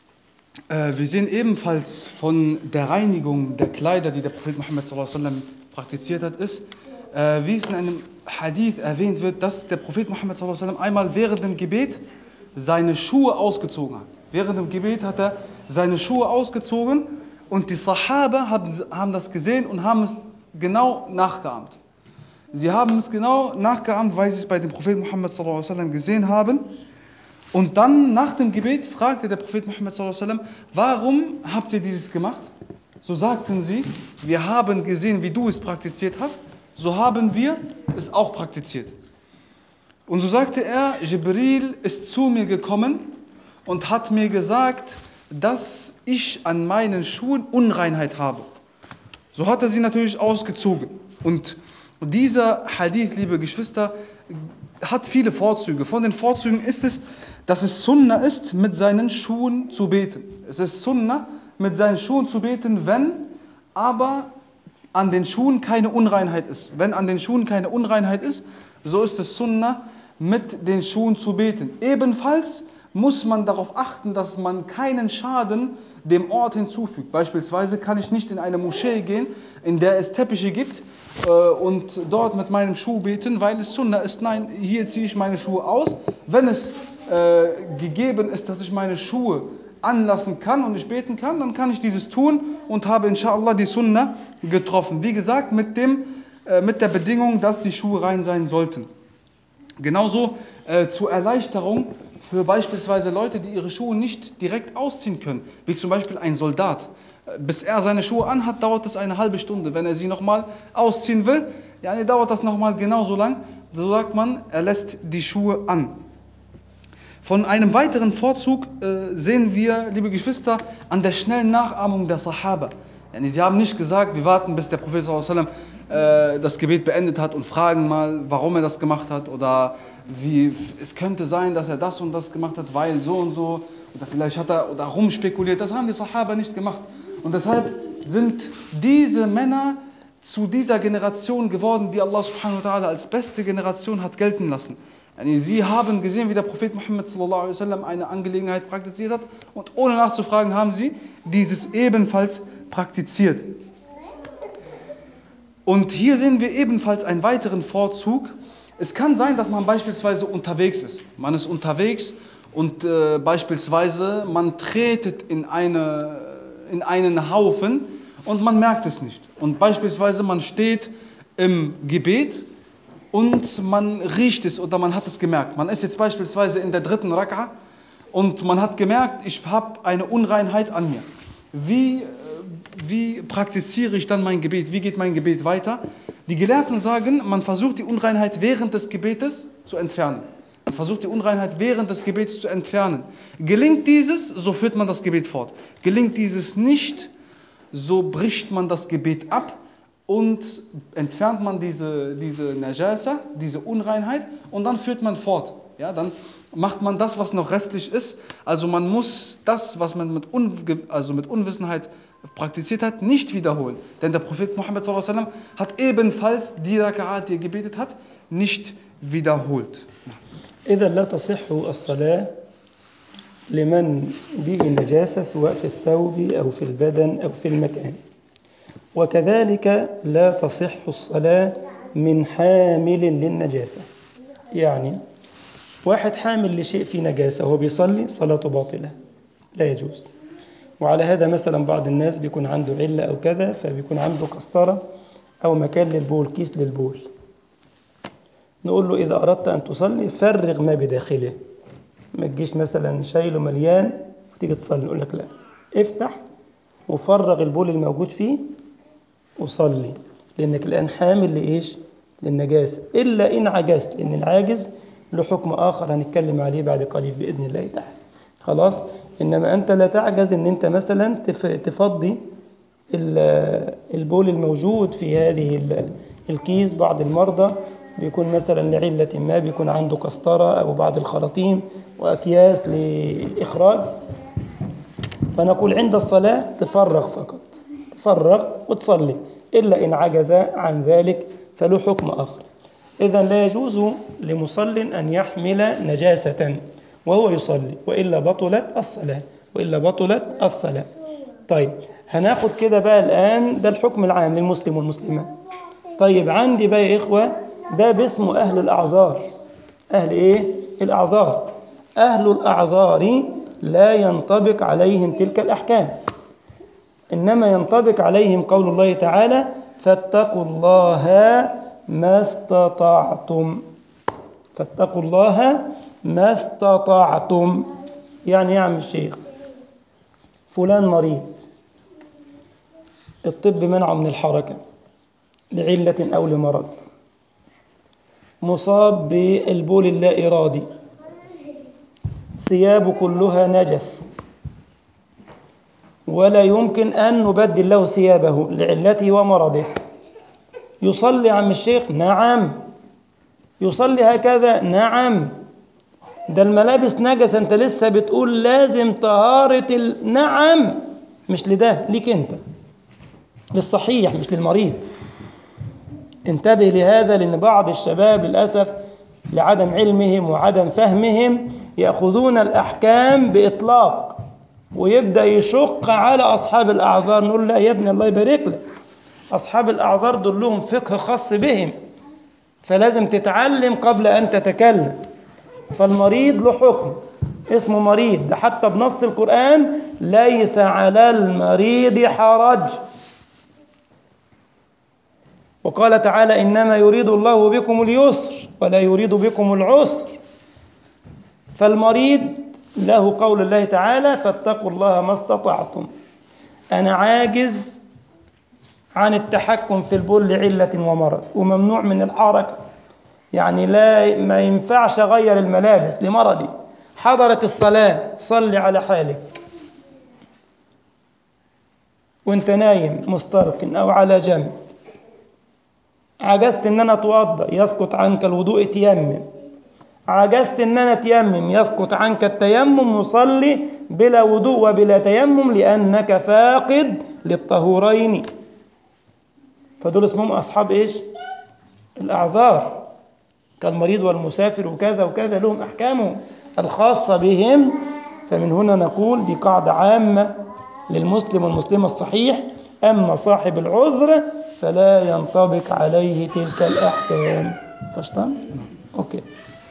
äh, wir sehen ebenfalls von der Reinigung der Kleider, die der Prophet Muhammad sallallahu alaihi wasallam praktiziert hat, ist, äh, wie es in einem Hadith erwähnt wird, dass der Prophet Muhammad sallallahu alaihi wasallam einmal während dem Gebet seine Schuhe ausgezogen hat. Während dem Gebet hat er seine Schuhe ausgezogen und die Sahaba haben, haben das gesehen und haben es genau nachgeahmt. Sie haben es genau nachgeahmt, weil sie es bei dem Propheten Muhammad sallallahu alaihi wasallam gesehen haben. Und dann nach dem Gebet fragte der Prophet Muhammad sallallahu alaihi wasallam, warum habt ihr dieses gemacht? So sagten sie, wir haben gesehen, wie du es praktiziert hast, so haben wir es auch praktiziert. Und so sagte er, Jibril ist zu mir gekommen und hat mir gesagt, dass ich an meinen Schuhen Unreinheit habe. So hat er sie natürlich ausgezogen. Und dieser Hadith, liebe Geschwister, hat viele Vorzüge. Von den Vorzügen ist es, dass es Sunnah ist, mit seinen Schuhen zu beten. Es ist Sunnah, mit seinen Schuhen zu beten, wenn aber an den Schuhen keine Unreinheit ist. Wenn an den Schuhen keine Unreinheit ist, so ist es Sunnah, mit den Schuhen zu beten. Ebenfalls muss man darauf achten, dass man keinen Schaden dem Ort hinzufügt. Beispielsweise kann ich nicht in eine Moschee gehen, in der es Teppiche gibt, und dort mit meinem Schuh beten, weil es Sunnah ist. Nein, hier ziehe ich meine Schuhe aus. Wenn es äh, gegeben ist, dass ich meine Schuhe anlassen kann und ich beten kann, dann kann ich dieses tun und habe inshallah die Sunnah getroffen. Wie gesagt, mit, dem, äh, mit der Bedingung, dass die Schuhe rein sein sollten. Genauso äh, zur Erleichterung für beispielsweise Leute, die ihre Schuhe nicht direkt ausziehen können, wie zum Beispiel ein Soldat. Bis er seine Schuhe anhat, dauert es eine halbe Stunde. Wenn er sie nochmal ausziehen will, ja, dauert das nochmal genauso lang. So sagt man, er lässt die Schuhe an. Von einem weiteren Vorzug äh, sehen wir, liebe Geschwister, an der schnellen Nachahmung der Sahaba. Yani sie haben nicht gesagt, wir warten, bis der Prophet sallallahu alaihi wasallam äh, das Gebet beendet hat und fragen mal, warum er das gemacht hat. Oder wie es könnte sein, dass er das und das gemacht hat, weil so und so. Oder vielleicht hat er oder rumspekuliert. Das haben die Sahaba nicht gemacht. Und deshalb sind diese Männer zu dieser Generation geworden, die Allah subhanahu wa ta'ala als beste Generation hat gelten lassen. Yani sie haben gesehen, wie der Prophet Muhammad sallallahu alaihi wasallam eine Angelegenheit praktiziert hat und ohne nachzufragen haben sie dieses ebenfalls praktiziert. Und hier sehen wir ebenfalls einen weiteren Vorzug. Es kann sein, dass man beispielsweise unterwegs ist. Man ist unterwegs und äh, beispielsweise man tretet in eine in einen Haufen und man merkt es nicht. Und beispielsweise man steht im Gebet und man riecht es oder man hat es gemerkt. Man ist jetzt beispielsweise in der dritten Rak'a und man hat gemerkt, ich habe eine Unreinheit an mir. Wie, wie praktiziere ich dann mein Gebet? Wie geht mein Gebet weiter? Die Gelehrten sagen, man versucht die Unreinheit während des Gebetes zu entfernen. Man versucht die Unreinheit während des Gebets zu entfernen. Gelingt dieses, so führt man das Gebet fort. Gelingt dieses nicht, so bricht man das Gebet ab und entfernt man diese, diese Najasa, diese Unreinheit und dann führt man fort. Ja, dann macht man das, was noch restlich ist. Also man muss das, was man mit, Unge- also mit Unwissenheit praktiziert hat, nicht wiederholen. Denn der Prophet Muhammad sallallahu alaihi wasallam hat ebenfalls die Raka'at, die er gebetet hat, nicht wiederholt. إذا لا تصح الصلاة لمن به نجاسة سواء في الثوب أو في البدن أو في المكان. وكذلك لا تصح الصلاة من حامل للنجاسة. يعني واحد حامل لشيء في نجاسة وهو بيصلي صلاته باطلة لا يجوز. وعلى هذا مثلا بعض الناس بيكون عنده علة أو كذا فبيكون عنده قسطرة أو مكان للبول، كيس للبول، نقول له إذا أردت أن تصلي فرغ ما بداخله، ما تجيش مثلا شايله مليان وتيجي تصلي، نقول لك لا، افتح وفرغ البول الموجود فيه وصلي، لأنك الآن حامل لإيش؟ للنجاسة، إلا إن عجزت، لأن العاجز له حكم آخر هنتكلم عليه بعد قليل بإذن الله تعالى. خلاص؟ إنما أنت لا تعجز إن أنت مثلا تفضي البول الموجود في هذه الكيس. بعض المرضى بيكون مثلا لعلة ما بيكون عنده قسطرة أو بعض الخراطيم وأكياس لإخراج، فنقول عند الصلاة تفرغ فقط، تفرغ وتصلي، إلا إن عجز عن ذلك فله حكم آخر. إذن لا يجوز لمصل أن يحمل نجاسة وهو يصلي، وإلا بطلت الصلاة، وإلا بطلت الصلاة. طيب هناخد كده بقى الآن ده الحكم العام للمسلم والمسلمة. طيب عندي بقى يا إخوة باب اسمه أهل الأعذار. أهل إيه؟ الأعذار. أهل الأعذار لا ينطبق عليهم تلك الأحكام، إنما ينطبق عليهم قول الله تعالى فاتقوا الله ما استطعتم. فاتقوا الله ما استطعتم. يعني يا عم الشيخ فلان مريض، الطب منعه من الحركة لعلة أو لمرض، مصاب بالبول اللا إرادي، ثيابه كلها نجس، ولا يمكن أن نبدل له ثيابه لعلته ومرضه، يصلي عم الشيخ؟ نعم. يصلي هكذا؟ نعم. ده الملابس نجس، أنت لسه بتقول لازم طهارة ال... نعم. مش لده، ليك أنت، للصحيح مش للمريض. انتبه لهذا، لأن بعض الشباب للأسف لعدم علمهم وعدم فهمهم يأخذون الأحكام بإطلاق ويبدأ يشق على أصحاب الأعذار. نقول لا يا ابني الله يبارك لك، أصحاب الأعذار دول لهم فقه خاص بهم، فلازم تتعلم قبل أن تتكلم. فالمريض له حكم اسمه مريض، ده حتى بنص القرآن ليس على المريض حرج. وقال تعالى إنما يريد الله بكم اليسر ولا يريد بكم العسر. فالمريض له قول الله تعالى فاتقوا الله ما استطعتم. أنا عاجز عن التحكم في البول لعلة ومرض وممنوع من الحركة، يعني لا ما ينفعش أغير الملابس لمرضي، حضرت الصلاة صلي على حالك وانت نايم مسترق أو على جنب، عجزت ان انا اتوضا يسقط عنك الوضوء تيمم، عجزت ان انا اتيمم يسقط عنك التيمم، وصلي بلا وضوء وبلا تيمم لانك فاقد للطهورين. فدول اسمهم اصحاب ايش؟ الاعذار، كالمريض والمسافر وكذا وكذا لهم احكامهم الخاصه بهم. فمن هنا نقول دي قاعده عامه للمسلم والمسلمه الصحيح، اما صاحب العذر فلا ينطبق عليه تلك الأحكام. Verstanden? Okay.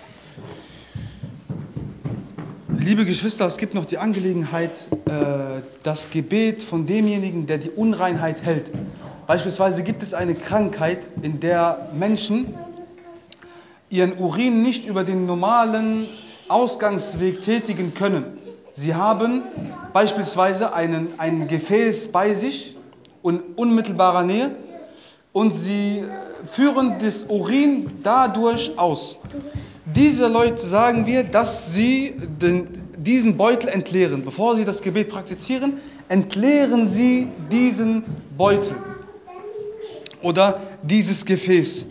Liebe Geschwister, es gibt noch die Angelegenheit, äh, das Gebet von demjenigen, der die Unreinheit hält. Beispielsweise gibt es eine Krankheit, in der Menschen ihren Urin nicht über den normalen Ausgangsweg tätigen können. Sie haben beispielsweise einen, ein Gefäß bei sich in unmittelbarer Nähe und sie führen das Urin dadurch aus. Diese Leute sagen wir, dass sie den, diesen Beutel entleeren. Bevor sie das Gebet praktizieren, entleeren sie diesen Beutel. oder dieses Gefäß.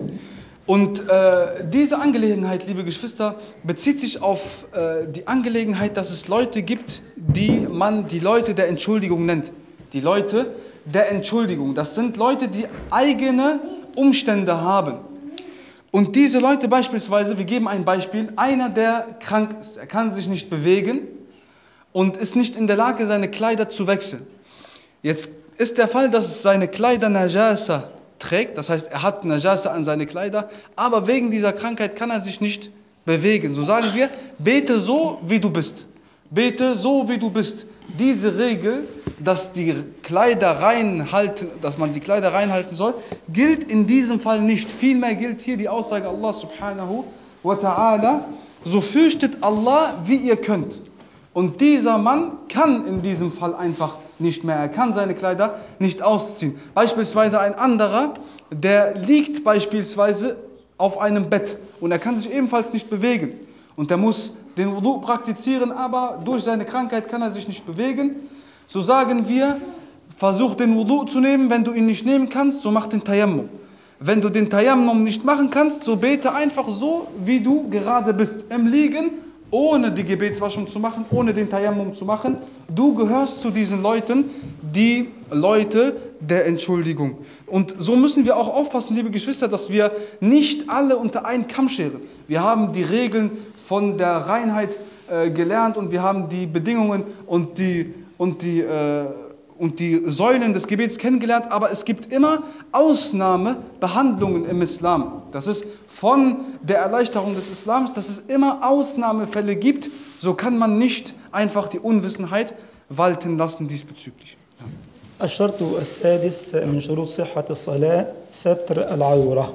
Und äh, diese Angelegenheit, liebe Geschwister, bezieht sich auf äh, die Angelegenheit, dass es Leute gibt, die man die Leute der Entschuldigung nennt. Die Leute der Entschuldigung. Das sind Leute, die eigene Umstände haben. Und diese Leute beispielsweise, wir geben ein Beispiel, einer, der krank ist, er kann sich nicht bewegen und ist nicht in der Lage, seine Kleider zu wechseln. Jetzt ist der Fall, dass seine Kleider Najasa trägt, das heißt, er hat Najasa an seine Kleider, aber wegen dieser Krankheit kann er sich nicht bewegen. So sagen wir, bete so, wie du bist. Bete so, wie du bist. Diese Regel, dass die Kleider reinhalten, dass man die Kleider reinhalten soll, gilt in diesem Fall nicht. Vielmehr gilt hier die Aussage Allah subhanahu wa ta'ala, so fürchtet Allah, wie ihr könnt. Und dieser Mann kann in diesem Fall einfach nicht mehr. Er kann seine Kleider nicht ausziehen. Beispielsweise ein anderer, der liegt beispielsweise auf einem Bett und er kann sich ebenfalls nicht bewegen. Und er muss den Wudu praktizieren, aber durch seine Krankheit kann er sich nicht bewegen. So sagen wir, versuch den Wudu zu nehmen, wenn du ihn nicht nehmen kannst, so mach den Tayammum. Wenn du den Tayammum nicht machen kannst, so bete einfach so, wie du gerade bist, im Liegen, ohne die Gebetswaschung zu machen, ohne den Tayammum zu machen. Du gehörst zu diesen Leuten, die Leute der Entschuldigung. Und so müssen wir auch aufpassen, liebe Geschwister, dass wir nicht alle unter einen Kamm scheren. Wir haben die Regeln von der Reinheit äh, gelernt und wir haben die Bedingungen und die, und die, äh, und die Säulen des Gebets kennengelernt, aber es gibt immer Ausnahmebehandlungen im Islam. Das ist von der Erleichterung des Islams, dass es immer Ausnahmefälle gibt. So kann man nicht einfach die Unwissenheit walten lassen diesbezüglich. Ja. الشرط السادس من شروط صحة الصلاة ستر العورة.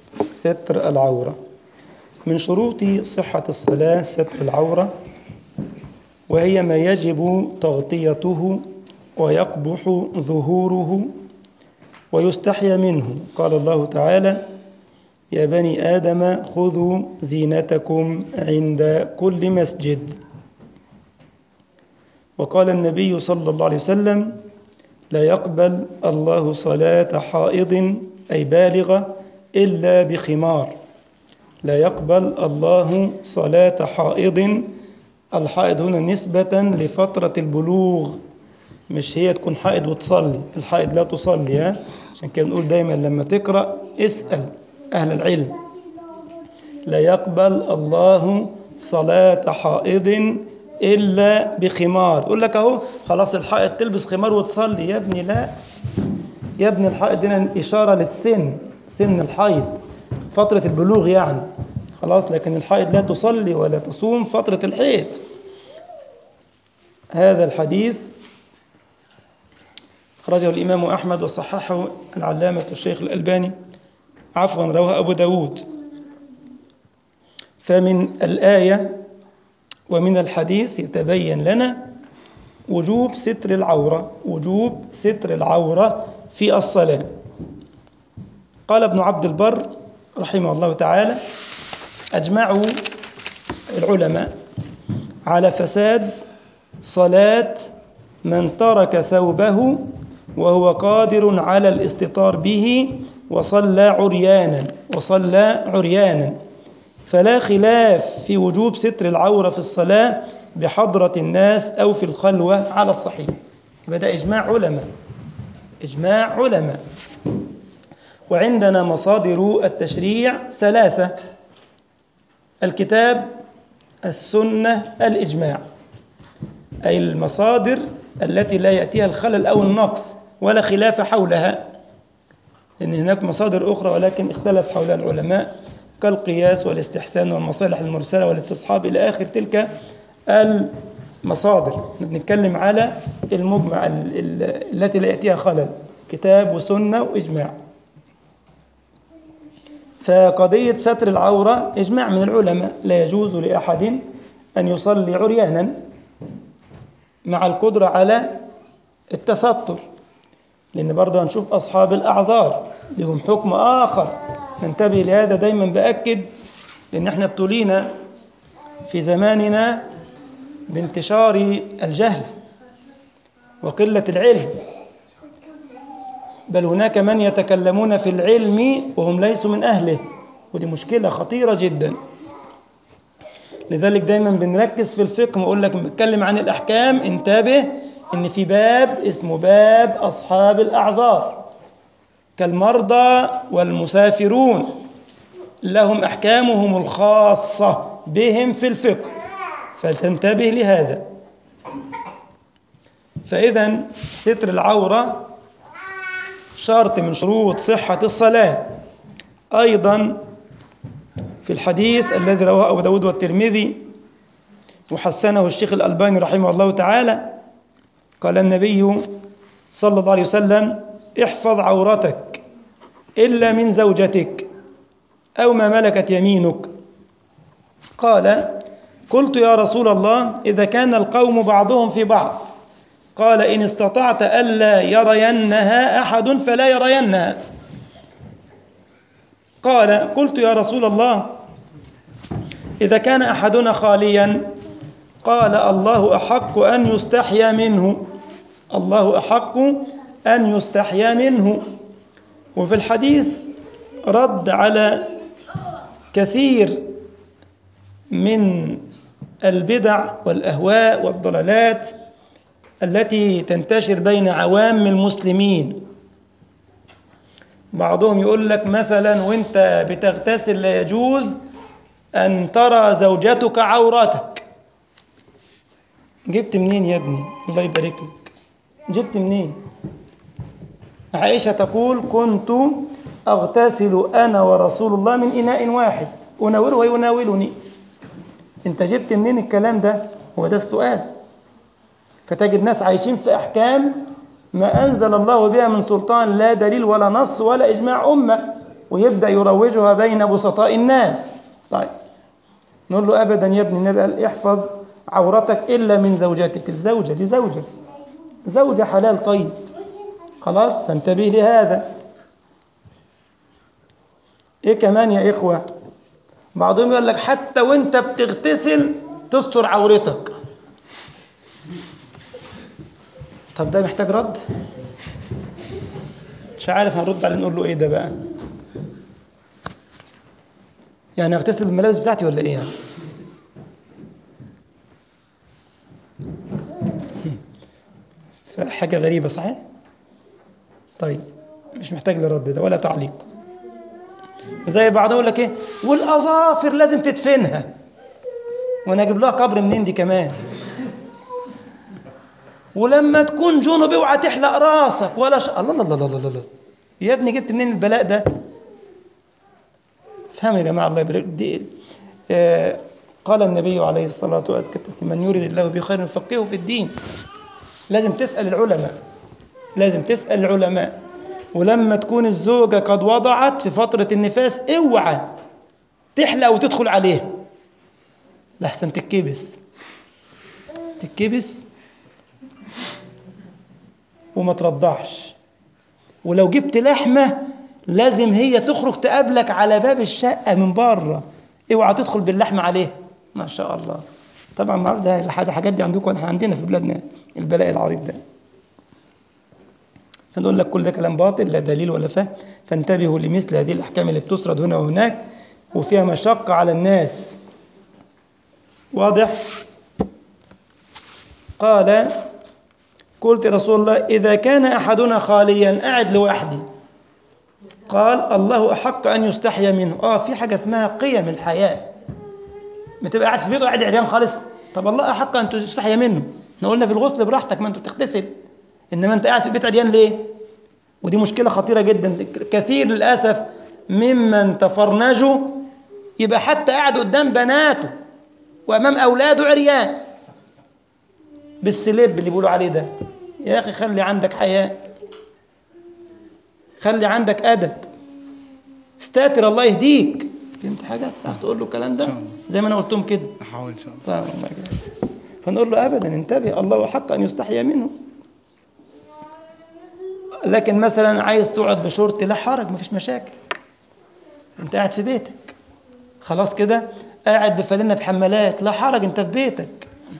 ستر العورة من شروط صحة الصلاة ستر العورة، وهي ما يجب تغطيته ويقبح ظهوره ويستحيا منه. قال الله تعالى: يا بني آدم خذوا زينتكم عند كل مسجد. وقال النبي صلى الله عليه وسلم: لا يقبل الله صلاة حائض أي بالغة إلا بخمار. لا يقبل الله صلاة حائض. الحائض هنا نسبة لفترة البلوغ، مش هي تكون حائض وتصلي. الحائض لا تصلي، ها؟ عشان كده نقول دايما لما تقرأ اسأل أهل العلم. لا يقبل الله صلاة حائض إلا بخمار. يقول لك أهو خلاص الحائض تلبس خمار وتصلي. يا ابني لا، يا ابني الحائض هنا إشارة للسن، سن الحائض فترة البلوغ يعني خلاص، لكن الحائض لا تصلي ولا تصوم فترة الحيض. هذا الحديث أخرجه الإمام أحمد وصححه العلامة الشيخ الألباني، عفوا رواه أبو داود. فمن الآية ومن الحديث يتبين لنا وجوب ستر العورة، وجوب ستر العورة في الصلاة. قال ابن عبد البر رحمه الله تعالى: أجمعوا العلماء على فساد صلاة من ترك ثوبه وهو قادر على الاستطار به وصلى عريانا وصلى عريانا فلا خلاف في وجوب ستر العورة في الصلاة بحضرة الناس أو في الخلوة على الصحيح. بدأ إجماع علماء، إجماع علماء. وعندنا مصادر التشريع ثلاثة: الكتاب، السنة، الإجماع. أي المصادر التي لا يأتيها الخلل أو النقص ولا خلاف حولها، لأن هناك مصادر أخرى ولكن اختلف حولها العلماء، كالقياس والاستحسان والمصالح المرسلة والاستصحاب إلى آخر تلك المصادر. نتكلم على المجمع التي لا يأتيها خلل، كتاب وسنة وإجماع. فقضية ستر العورة إجماع من العلماء، لا يجوز لأحد أن يصلي عريانا مع القدرة على التستر، لأن برضه هنشوف أصحاب الأعذار لهم حكم آخر. ننتبه لهذا دايما، بأكد، لأن احنا ابتلينا في زماننا بانتشار الجهل وقلة العلم، بل هناك من يتكلمون في العلم وهم ليسوا من أهله، ودي مشكلة خطيرة جدا. لذلك دايما بنركز في الفقه وأقول لك بنتكلم عن الأحكام انتبه إن في باب اسمه باب أصحاب الأعذار كالمرضى والمسافرون، لهم أحكامهم الخاصة بهم في الفقه، فتنتبه لهذا. فإذا ستر العورة شرط من شروط صحة الصلاة. أيضا في الحديث الذي رواه أبو داود والترمذي وحسنه الشيخ الألباني رحمه الله تعالى، قال النبي صلى الله عليه وسلم: احفظ عورتك إلا من زوجتك أو ما ملكت يمينك. قال: قلت يا رسول الله إذا كان القوم بعضهم في بعض؟ قال: إن استطعت ألا يرينها أحد فلا يرينها. قال: قلت يا رسول الله إذا كان أحدنا خاليا؟ قال: الله أحق أن يستحيا منه، الله أحق أن يستحيا منه. وفي الحديث رد على كثير من البدع والأهواء والضلالات التي تنتشر بين عوام المسلمين. بعضهم يقول لك مثلا وانت بتغتسل لا يجوز أن ترى زوجتك عورتك. جبت منين يا ابني؟ الله يبارك لك، جبت منين؟ عائشة تقول: كنت أغتسل أنا ورسول الله من إناء واحد، أناوله ويناولني. انت جبت منين الكلام ده؟ هو ده السؤال. فتجد ناس عايشين في أحكام ما أنزل الله بها من سلطان، لا دليل ولا نص ولا إجماع أمة، ويبدأ يروجها بين بسطاء الناس. طيب نقول له: أبدا يا ابني، النبي قال احفظ عورتك إلا من زوجتك. الزوجة دي زوجة زوجة حلال، طيب خلاص، فانتبه لهذا. إيه كمان يا إخوة؟ بعضهم يقول لك حتى وانت بتغتسل تستر عورتك. طب ده محتاج رد؟ مش عارف هنرد عليه نقول له ايه ده بقى؟ يعني اغتسل بالملابس بتاعتي ولا ايه يعني؟ فحاجة غريبة صحيح؟ طيب مش محتاج لرد ده ولا تعليق. زي بعضهم يقول لك ايه؟ والاظافر لازم تدفنها، وانا اجيب لها قبر منين دي كمان؟ ولما تكون جنوب اوعى تحلق راسك ولا ش... الله الله الله الله الله يا ابني، جبت منين البلاء ده؟ فهموا يا جماعه الله يبارك دي. آه قال النبي عليه الصلاه والسلام: من يريد الله به خيرا يفقهه في الدين. لازم تسال العلماء، لازم تسال العلماء. ولما تكون الزوجه قد وضعت في فتره النفاس اوعى تحلق وتدخل عليها لحسن تتكبس تتكبس وما ترضعش. ولو جبت لحمة لازم هي تخرج تقابلك على باب الشقة من بره، اوعى تدخل باللحمة عليه. ما شاء الله. طبعا ما ده الحاجات دي عندكم واحنا عندنا في بلادنا البلاء العريض ده. فنقول لك كل ده كلام باطل لا دليل ولا فهم. فانتبهوا لمثل هذه الأحكام اللي بتسرد هنا وهناك وفيها مشقة على الناس. واضح؟ قال: قلت يا رسول الله إذا كان أحدنا خاليا، قاعد لوحدي؟ قال: الله أحق أن يستحيا منه. آه في حاجة اسمها قيم الحياة. ما تبقى قاعد في بيته قاعد عريان خالص، طب الله أحق أن تستحيا منه. احنا قلنا في الغسل براحتك، ما أنت بتغتسل، إنما أنت قاعد في البيت عريان ليه؟ ودي مشكلة خطيرة جدا. كثير للأسف ممن تفرنجوا يبقى حتى قاعد قدام بناته وأمام أولاده عريان بالسلب اللي بيقولوا عليه ده. يا أخي خلي عندك حياء، خلي عندك أدب، استاتر الله يهديك. فهمت حاجة؟ تعرف تقول له الكلام ده زي ما أنا قلتهم كده؟ أحاول إن شاء الله. طبعا الله كده. فنقول له أبدا انتبه، الله حق أن يستحيا منه. لكن مثلا عايز تقعد بشورت لا حرج، مفيش مشاكل، أنت قاعد في بيتك خلاص كده. قاعد بفلنة بحمالات لا حرج، أنت في بيتك.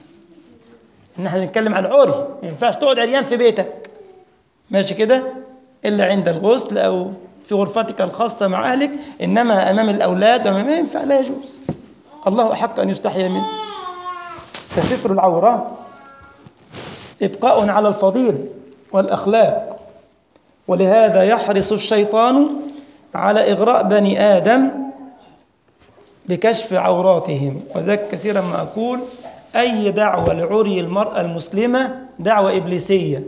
إن احنا بنتكلم عن عري، ما ينفعش تقعد عريان في بيتك، ماشي كده؟ إلا عند الغسل أو في غرفتك الخاصة مع أهلك، إنما أمام الأولاد وما ما ينفع، لا يجوز. الله أحق أن يستحيا منه. فستر العورات إبقاء على الفضيلة والأخلاق، ولهذا يحرص الشيطان على إغراء بني آدم بكشف عوراتهم. وذلك كثيرا ما أقول أي دعوة لعري المرأة المسلمة دعوة إبليسية.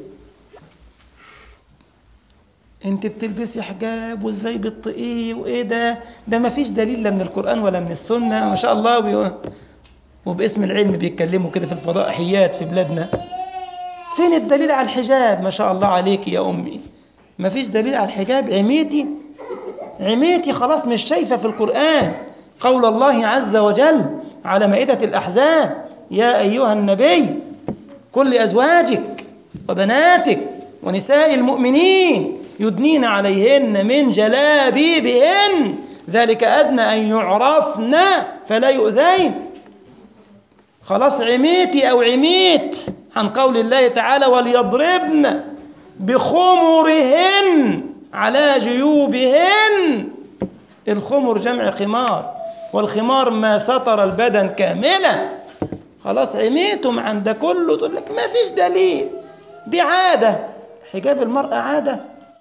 انت بتلبسي حجاب وازاي بتطئيه وايه ده ده ما فيش دليل لا من القرآن ولا من السنة، ما شاء الله. وبي... وباسم العلم بيتكلموا كده في الفضائحيات في بلادنا. فين الدليل على الحجاب؟ ما شاء الله عليك يا أمي، ما فيش دليل على الحجاب. عميتي عميتي خلاص، مش شايفة في القرآن قول الله عز وجل على مائدة الأحزاب: يا أيها النبي قل لأزواجك وبناتك ونساء المؤمنين يدنين عليهن من جلابيبهن ذلك أدنى أن يعرفن فلا يؤذين. خلاص عميتي أو عميت عن قول الله تعالى: وليضربن بخمرهن على جيوبهن. الخمر جمع خمار، والخمار ما ستر البدن كاملا. خلاص عميتم عن ده كله، تقول لك ما فيش دليل، دي عادة. حجاب المرأة عادة.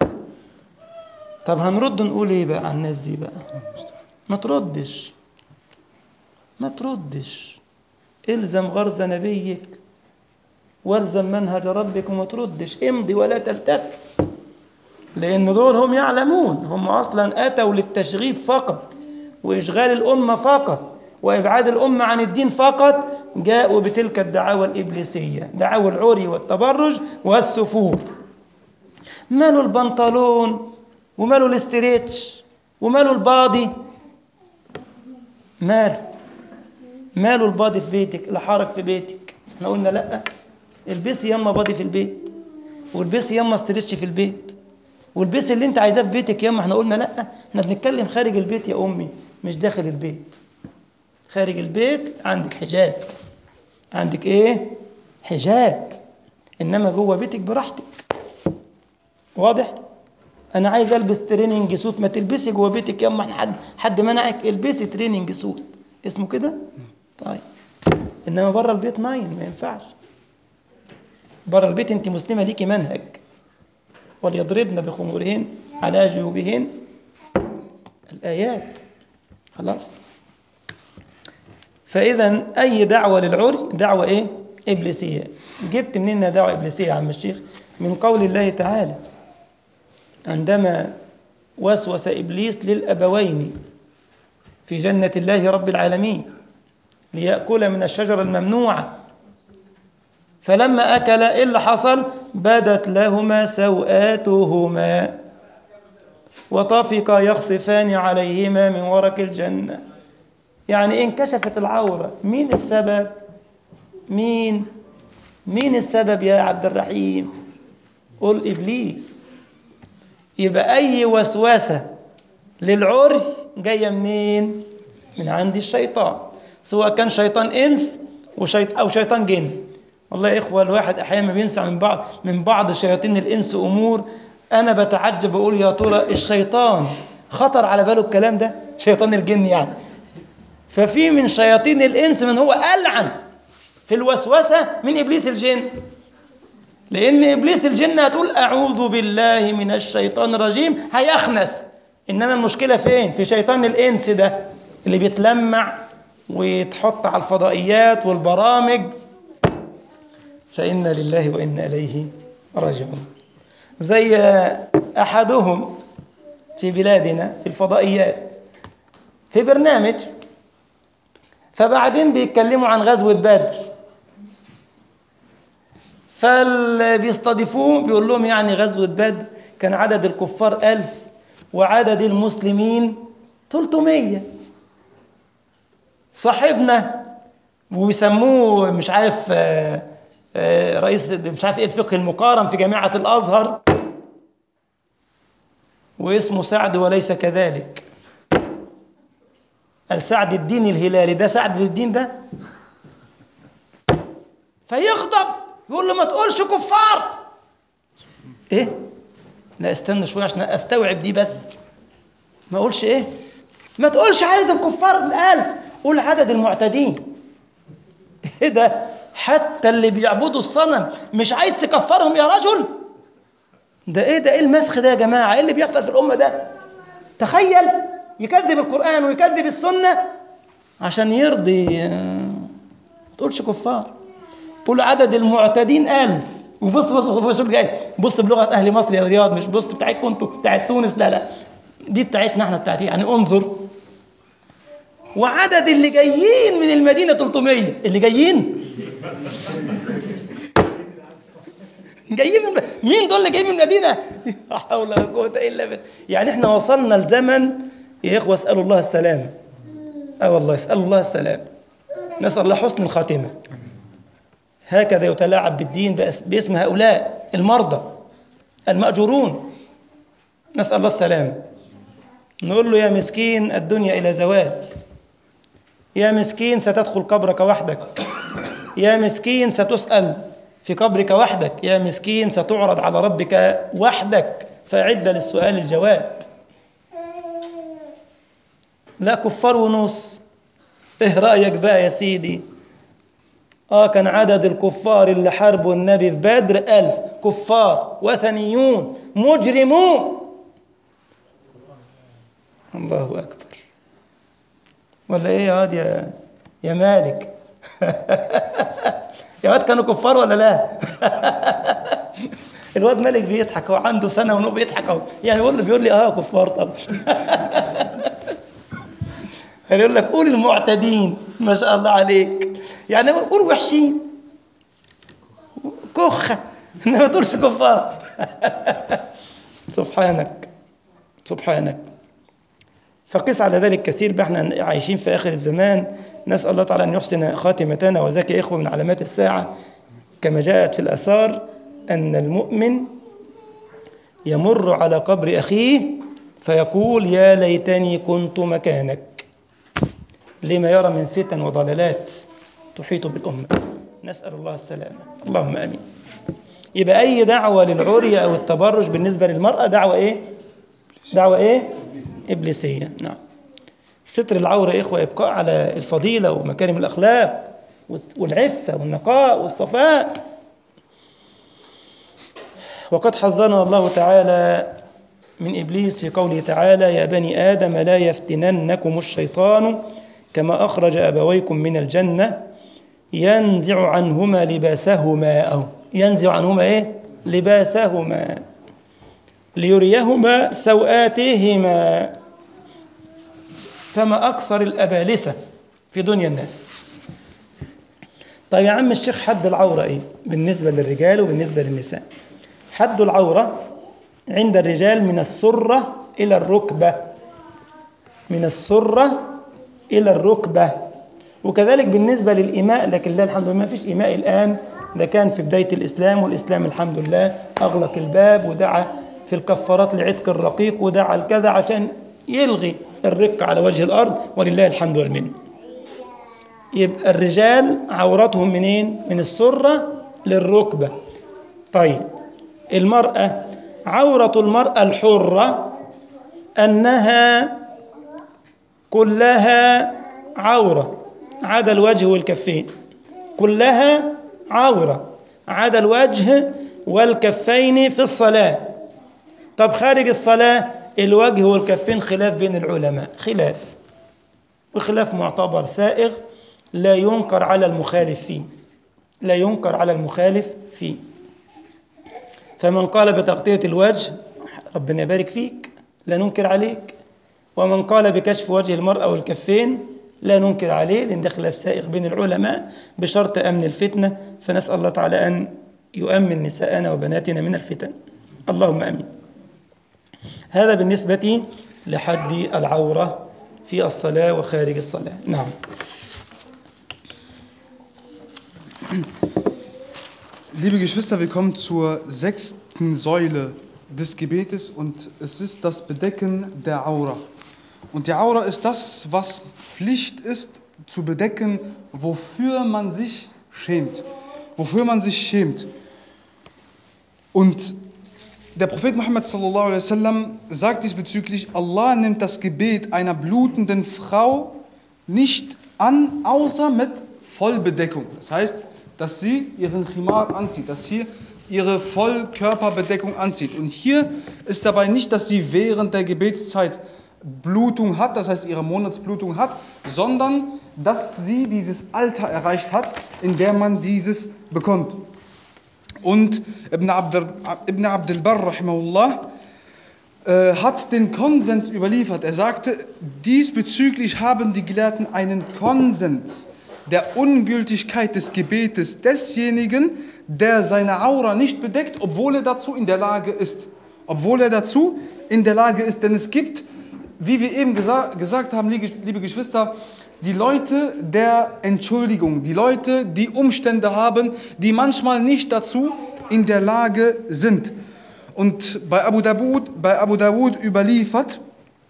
طب هنرد نقول ايه بقى عن الناس دي بقى؟ ما تردش ما تردش الزم غرز نبيك والزم منهج ربك وما تردش، امضي ولا تلتفت. لأن دول هم يعلمون، هم أصلا أتوا للتشغيب فقط وإشغال الأمة فقط وإبعاد الأمة عن الدين فقط. جاءوا بتلك الدعاوى الإبليسية، دعاوى العري والتبرج والسفور. ماله البنطلون وماله الاستريتش وماله البادي؟ ماله ماله البادي في بيتك؟ الحرك في بيتك. احنا قلنا لا، البسي يما بادي في البيت، والبسي يما استريتش في البيت، والبسي اللي انت عايزاه في بيتك يما. احنا قلنا لا، احنا بنتكلم خارج البيت يا امي، مش داخل البيت. خارج البيت عندك حجاب، عندك ايه؟ حجاب. انما جوه بيتك براحتك. واضح؟ انا عايز البس تريننج سوت، ما تلبسي جوه بيتك يما، حد حد منعك؟ البسي تريننج سوت، اسمه كده. طيب انما بره البيت ناين، ما ينفعش. بره البيت انت مسلمه، ليكي منهج. وليضربن بخمورهن على جيوبهن، الايات. خلاص. فاذا اي دعوه للعري دعوه ايه؟ ابليسيه. جبت منين دعوه ابليسيه يا عم الشيخ؟ من قول الله تعالى عندما وسوس ابليس للابوين في جنه الله رب العالمين ليأكل من الشجرة الممنوعة، فلما أكل إيه اللي حصل؟ بدت لهما سوآتهما وطفقا يخصفان عليهما من ورق الجنة. يعني انكشفت العورة. مين السبب؟ مين؟ مين السبب يا عبد الرحيم؟ قل إبليس. يبقى أي وسوسة للعري جاية منين؟ من عند الشيطان، سواء كان شيطان إنس وشيط أو شيطان جن. والله يا إخوة، الواحد أحيانا بينسى من بعض من بعض شياطين الإنس أمور أنا بتعجب وأقول يا ترى الشيطان خطر على باله الكلام ده؟ شيطان الجن يعني. ففي من شياطين الإنس من هو ألعن في الوسوسة من إبليس الجن، لأن إبليس الجن هتقول أعوذ بالله من الشيطان الرجيم هيخنس. إنما المشكلة فين؟ في شيطان الإنس ده اللي بيتلمع ويتحط على الفضائيات والبرامج. فإنا لله وإنا إليه راجعون. زي أحدهم في بلادنا في الفضائيات في برنامج، فبعدين بيتكلموا عن غزوة بدر، فبيستضيفوه بيقول لهم يعني غزوة بدر كان عدد الكفار ألف وعدد المسلمين ثلاثمية. صاحبنا ويسموه مش عارف رئيس مش عارف ايه الفقه المقارن في جامعة الأزهر، واسمه سعد وليس كذلك. السعد الدين الهلالي ده سعد الدين ده. فيغضب يقول له ما تقولش كفار. ايه لا استنى شوية عشان أستوعب دي بس. ما أقولش إيه؟ ما تقولش عدد الكفار الألف، قول عدد المعتدين. إيه ده؟ حتى اللي بيعبدوا الصنم مش عايز تكفرهم يا رجل؟ ده إيه ده؟ إيه المسخ ده يا جماعة؟ إيه اللي بيحصل في الأمة ده؟ تخيل يكذب القرآن ويكذب السنة عشان يرضي. ما تقولش كفار، قول عدد المعتدين ألف. وبص بص بص جاي بص بلغة أهل مصر يا رياض، مش بص بتاعتكم انتوا بتاعت تونس، لا لا دي بتاعتنا احنا بتاعتي. يعني انظر، وعدد اللي جايين من المدينة ثلاثمية. اللي جايين جايين من مين دول اللي جايين من المدينة؟ لا حول ولا قوة إلا بالله. يعني احنا وصلنا لزمن يا إخوة اسألوا الله السلام. اه والله اسألوا الله السلام، نسأل الله حسن الخاتمة. هكذا يتلاعب بالدين باسم هؤلاء المرضى المأجورون، نسأل الله السلام. نقول له يا مسكين الدنيا إلى زوال، يا مسكين ستدخل قبرك وحدك، يا مسكين ستسأل في قبرك وحدك، يا مسكين ستعرض على ربك وحدك، فأعد للسؤال الجواب. لا كفار ونص. إيه رأيك بقى يا سيدي؟ آه كان عدد الكفار اللي حاربوا النبي في بدر ألف كفار وثنيون مجرمون. الله أكبر. ولا إيه يا واد يا يا مالك؟ يا واد كانوا كفار ولا لا؟ الواد مالك بيضحك، هو عنده سنة ونوب بيضحك اهو، يعني يقول له بيقول لي اه كفار. طب يقول لك قول المعتدين، ما شاء الله عليك، يعني قول وحشين كخة، ما تقولش كفار. سبحانك سبحانك. فقس على ذلك كثير بقى، احنا عايشين في آخر الزمان، نسأل الله تعالى أن يحسن خاتمتنا. وذاك يا إخوة من علامات الساعة كما جاءت في الآثار أن المؤمن يمر على قبر أخيه فيقول يا ليتني كنت مكانك، لما يرى من فتن وضلالات تحيط بالأمة. نسأل الله السلامة، اللهم آمين. يبقى أي دعوة للعري أو التبرج بالنسبة للمرأة دعوة إيه؟ دعوة إيه؟ إبليسية. نعم. ستر العورة يا إخوة إبقاء على الفضيلة ومكارم الأخلاق والعفة والنقاء والصفاء. وقد حذرنا الله تعالى من إبليس في قوله تعالى يا بني آدم لا يفتننكم الشيطان كما أخرج أبويكم من الجنة ينزع عنهما لباسهما، أو ينزع عنهما إيه؟ لباسهما ليريهما سوآتهما. فما أكثر الأبالسة في دنيا الناس. طيب يا عم الشيخ حد العورة إيه بالنسبة للرجال وبالنسبة للنساء؟ حد العورة عند الرجال من السرة إلى الركبة، من السرة إلى الركبة. وكذلك بالنسبة للإماء، لكن لا الحمد لله ما فيش إماء الآن، ده كان في بداية الإسلام، والإسلام الحمد لله أغلق الباب ودعا في الكفارات لعتق الرقيق ودعا الكذا عشان يلغي الرق على وجه الأرض، ولله الحمد والمنه. يبقى الرجال عورتهم منين؟ من السرة للركبة. طيب المرأة عورة المرأة الحرة أنها كلها عورة عدا الوجه والكفين، كلها عورة عدا الوجه والكفين في الصلاة. طب خارج الصلاة الوجه والكفين خلاف بين العلماء، خلاف وخلاف معتبر سائغ لا ينكر على المخالف فيه، لا ينكر على المخالف فيه. فمن قال بتغطية الوجه ربنا يبارك فيك لا ننكر عليك، ومن قال بكشف وجه المرأة والكفين لا ننكر عليه، لأن ده خلاف سائغ بين العلماء بشرط أمن الفتنة. فنسأل الله تعالى أن يؤمن نساءنا وبناتنا من الفتن، اللهم أمين. هذا بالنسبة لحد العورة في الصلاة وخارج الصلاة. نعم. Liebe Geschwister, wir kommen zur sechsten Säule des Gebetes und es ist das Bedecken der Aura. Und die Aura ist das, was Pflicht ist zu bedecken, wofür man sich schämt. Wofür man sich schämt. Und der Prophet Muhammad sallallahu alaihi wasallam sagt diesbezüglich, Allah nimmt das Gebet einer blutenden Frau nicht an, außer mit Vollbedeckung. Das heißt, dass sie ihren Khimar anzieht, dass sie ihre Vollkörperbedeckung anzieht. Und hier ist dabei nicht, dass sie während der Gebetszeit Blutung hat, das heißt ihre Monatsblutung hat, sondern dass sie dieses Alter erreicht hat, in dem man dieses bekommt. Und Ibn Abd, Ibn Abd al-Barr rahimahullah äh, hat den Konsens überliefert. Er sagte, diesbezüglich haben die Gelehrten einen Konsens der Ungültigkeit des Gebetes desjenigen, der seine Aura nicht bedeckt, obwohl er dazu in der Lage ist. Obwohl er dazu in der Lage ist. Denn es gibt, wie wir eben gesa- gesagt haben, liebe Geschwister, die Leute der Entschuldigung, die Leute, die Umstände haben, die manchmal nicht dazu in der Lage sind. Und bei Abu Dawud, bei Abu Dawud überliefert,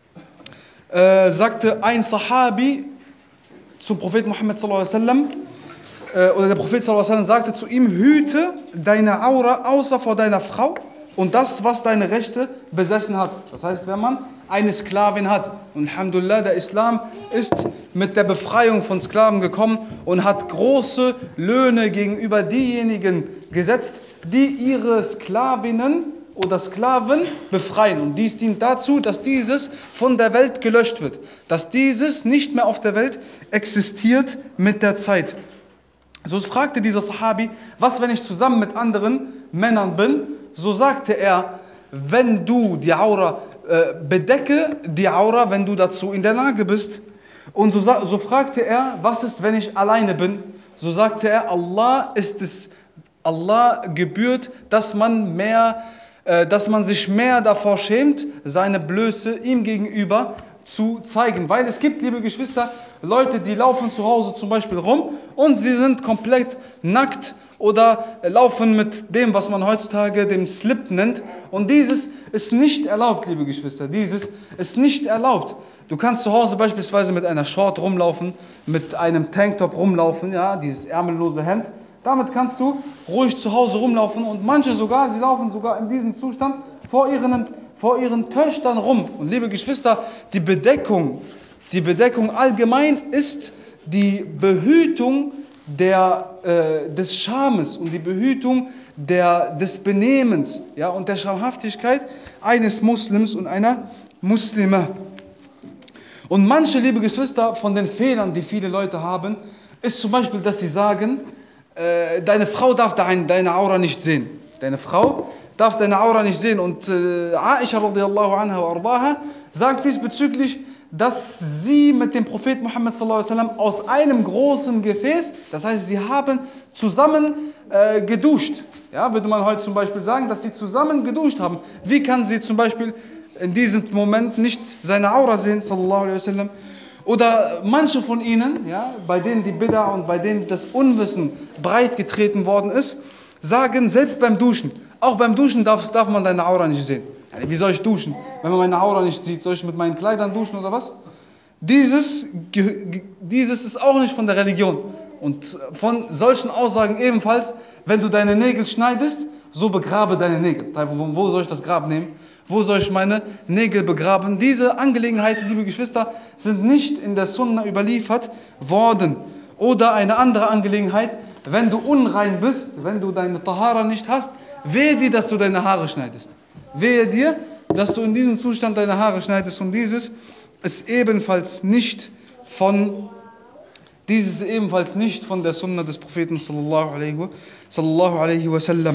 äh, sagte ein Sahabi zum Propheten Muhammad sallallahu alaihi wasallam, äh, oder der Prophet sallallahu alaihi wasallam sagte zu ihm, hüte deine Aura außer vor deiner Frau und das, was deine Rechte besessen hat. Das heißt, wenn man eine Sklavin hat. Und Alhamdulillah, der Islam ist mit der Befreiung von Sklaven gekommen und hat große Löhne gegenüber diejenigen gesetzt, die ihre Sklavinnen oder Sklaven befreien. Und dies dient dazu, dass dieses von der Welt gelöscht wird. Dass dieses nicht mehr auf der Welt existiert mit der Zeit. So fragte dieser Sahabi, was, wenn ich zusammen mit anderen Männern bin? So sagte er, wenn du die Aura äh, bedecke, die Aura, wenn du dazu in der Lage bist. Und so, so fragte er, was ist, wenn ich alleine bin? So sagte er, Allah ist es, Allah gebührt, dass man mehr, äh, dass man sich mehr davor schämt, seine Blöße ihm gegenüber zu zeigen. Weil es gibt, liebe Geschwister, Leute, die laufen zu Hause zum Beispiel rum und sie sind komplett nackt oder laufen mit dem, was man heutzutage den Slip nennt. Und dieses ist nicht erlaubt, liebe Geschwister. Dieses ist nicht erlaubt. Du kannst zu Hause beispielsweise mit einer Short rumlaufen, mit einem Tanktop rumlaufen, ja, dieses ärmellose Hemd. Damit kannst du ruhig zu Hause rumlaufen und manche sogar, sie laufen sogar in diesem Zustand vor ihren, vor ihren Töchtern rum. Und liebe Geschwister, die Bedeckung, die Bedeckung allgemein ist die Behütung der, äh, des Schames und die Behütung der, des Benehmens, ja, und der Schamhaftigkeit eines Muslims und einer Muslima. Und manche, liebe Geschwister, von den Fehlern, die viele Leute haben, ist zum Beispiel, dass sie sagen, äh, deine Frau darf dein, deine Aura nicht sehen. Deine Frau darf deine Aura nicht sehen. Und äh, Aisha radiallahu anha wa ardaha sagt diesbezüglich, dass sie mit dem Propheten Muhammad sallallahu alaihi wasallam aus einem großen Gefäß, das heißt, sie haben zusammen äh, geduscht. Ja, würde man heute zum Beispiel sagen, dass sie zusammen geduscht haben. Wie kann sie zum Beispiel in diesem Moment nicht seine Aura sehen, sallallahu alaihi wasallam? Oder manche von ihnen, ja, bei denen die Bid'a und bei denen das Unwissen breit getreten worden ist, sagen, selbst beim Duschen, auch beim Duschen darf, darf man deine Aura nicht sehen. Wie soll ich duschen, wenn man meine Aura nicht sieht? Soll ich mit meinen Kleidern duschen oder was? Dieses, dieses ist auch nicht von der Religion. Und von solchen Aussagen ebenfalls, wenn du deine Nägel schneidest, so begrabe deine Nägel. Wo soll ich das Grab nehmen? Wo soll ich meine Nägel begraben? Diese Angelegenheiten, liebe Geschwister, sind nicht in der Sunna überliefert worden. Oder eine andere Angelegenheit, wenn du unrein bist, wenn du deine Tahara nicht hast, wehe dir, dass du deine Haare schneidest. Wehe dir, dass du in diesem Zustand deine Haare schneidest. Und dieses ist ebenfalls nicht von, dieses ist ebenfalls nicht von der Sunna des Propheten sallallahu alaihi, sallallahu alaihi wasallam.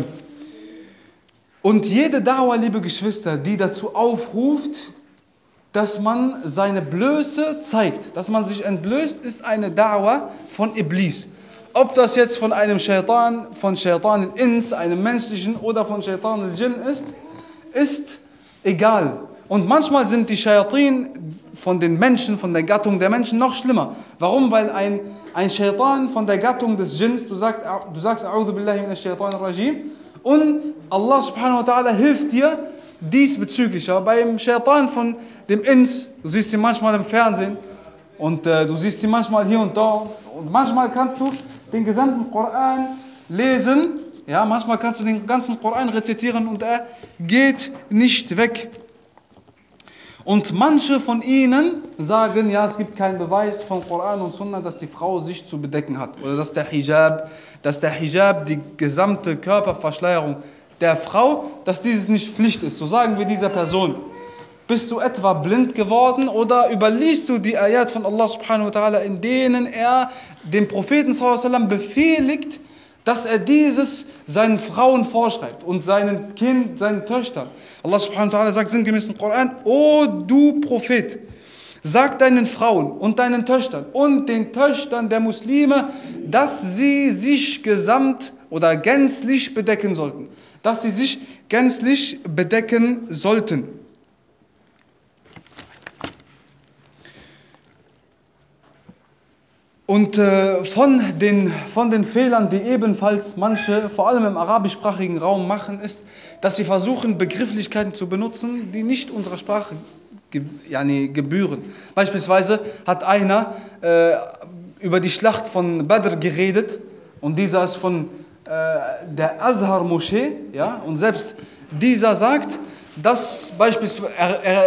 Und jede Dauer, liebe Geschwister, die dazu aufruft, dass man seine Blöße zeigt, dass man sich entblößt, ist eine Dauer von Iblis. Ob das jetzt von einem Shaitan, von Shaitan al-Ins, einem menschlichen, oder von Shaitan al-Jinn ist, ist egal. Und manchmal sind die Shayatin von den Menschen, von der Gattung der Menschen noch schlimmer. Warum? Weil ein, ein Shaitan von der Gattung des Jinns, du sagst, du sagst A'udhu billahi minash shaitanir rajim, und Allah subhanahu wa ta'ala hilft dir diesbezüglich. Aber beim Shaitan von dem Ins, du siehst ihn manchmal im Fernsehen und äh, du siehst ihn manchmal hier und da, und manchmal kannst du den gesamten Koran lesen Ja, manchmal kannst du den ganzen Koran rezitieren und er geht nicht weg. Und manche von ihnen sagen, ja, es gibt keinen Beweis von Koran und Sunna, dass die Frau sich zu bedecken hat. Oder dass der Hijab, dass der Hijab die gesamte Körperverschleierung der Frau, dass dieses nicht Pflicht ist. So sagen wir dieser Person. Bist du etwa blind geworden oder überliest du die Ayat von Allah subhanahu wa ta'ala, in denen er dem Propheten sallallahu alaihi wasallam befehligt, dass er dieses seinen Frauen vorschreibt und seinen Kind, seinen Töchtern. Allah subhanahu wa ta'ala sagt sinngemäß im Koran: O du Prophet, sag deinen Frauen und deinen Töchtern und den Töchtern der Muslime, dass sie sich gesamt oder gänzlich bedecken sollten. Dass sie sich gänzlich bedecken sollten. Und äh, von, den, von den Fehlern, die ebenfalls manche, vor allem im arabischsprachigen Raum, machen, ist, dass sie versuchen, Begrifflichkeiten zu benutzen, die nicht unserer Sprache ge, yani, gebühren. Beispielsweise hat einer äh, über die Schlacht von Badr geredet, und dieser ist von äh, der Azhar-Moschee, ja, und selbst dieser sagt, dass beispielsweise, er, er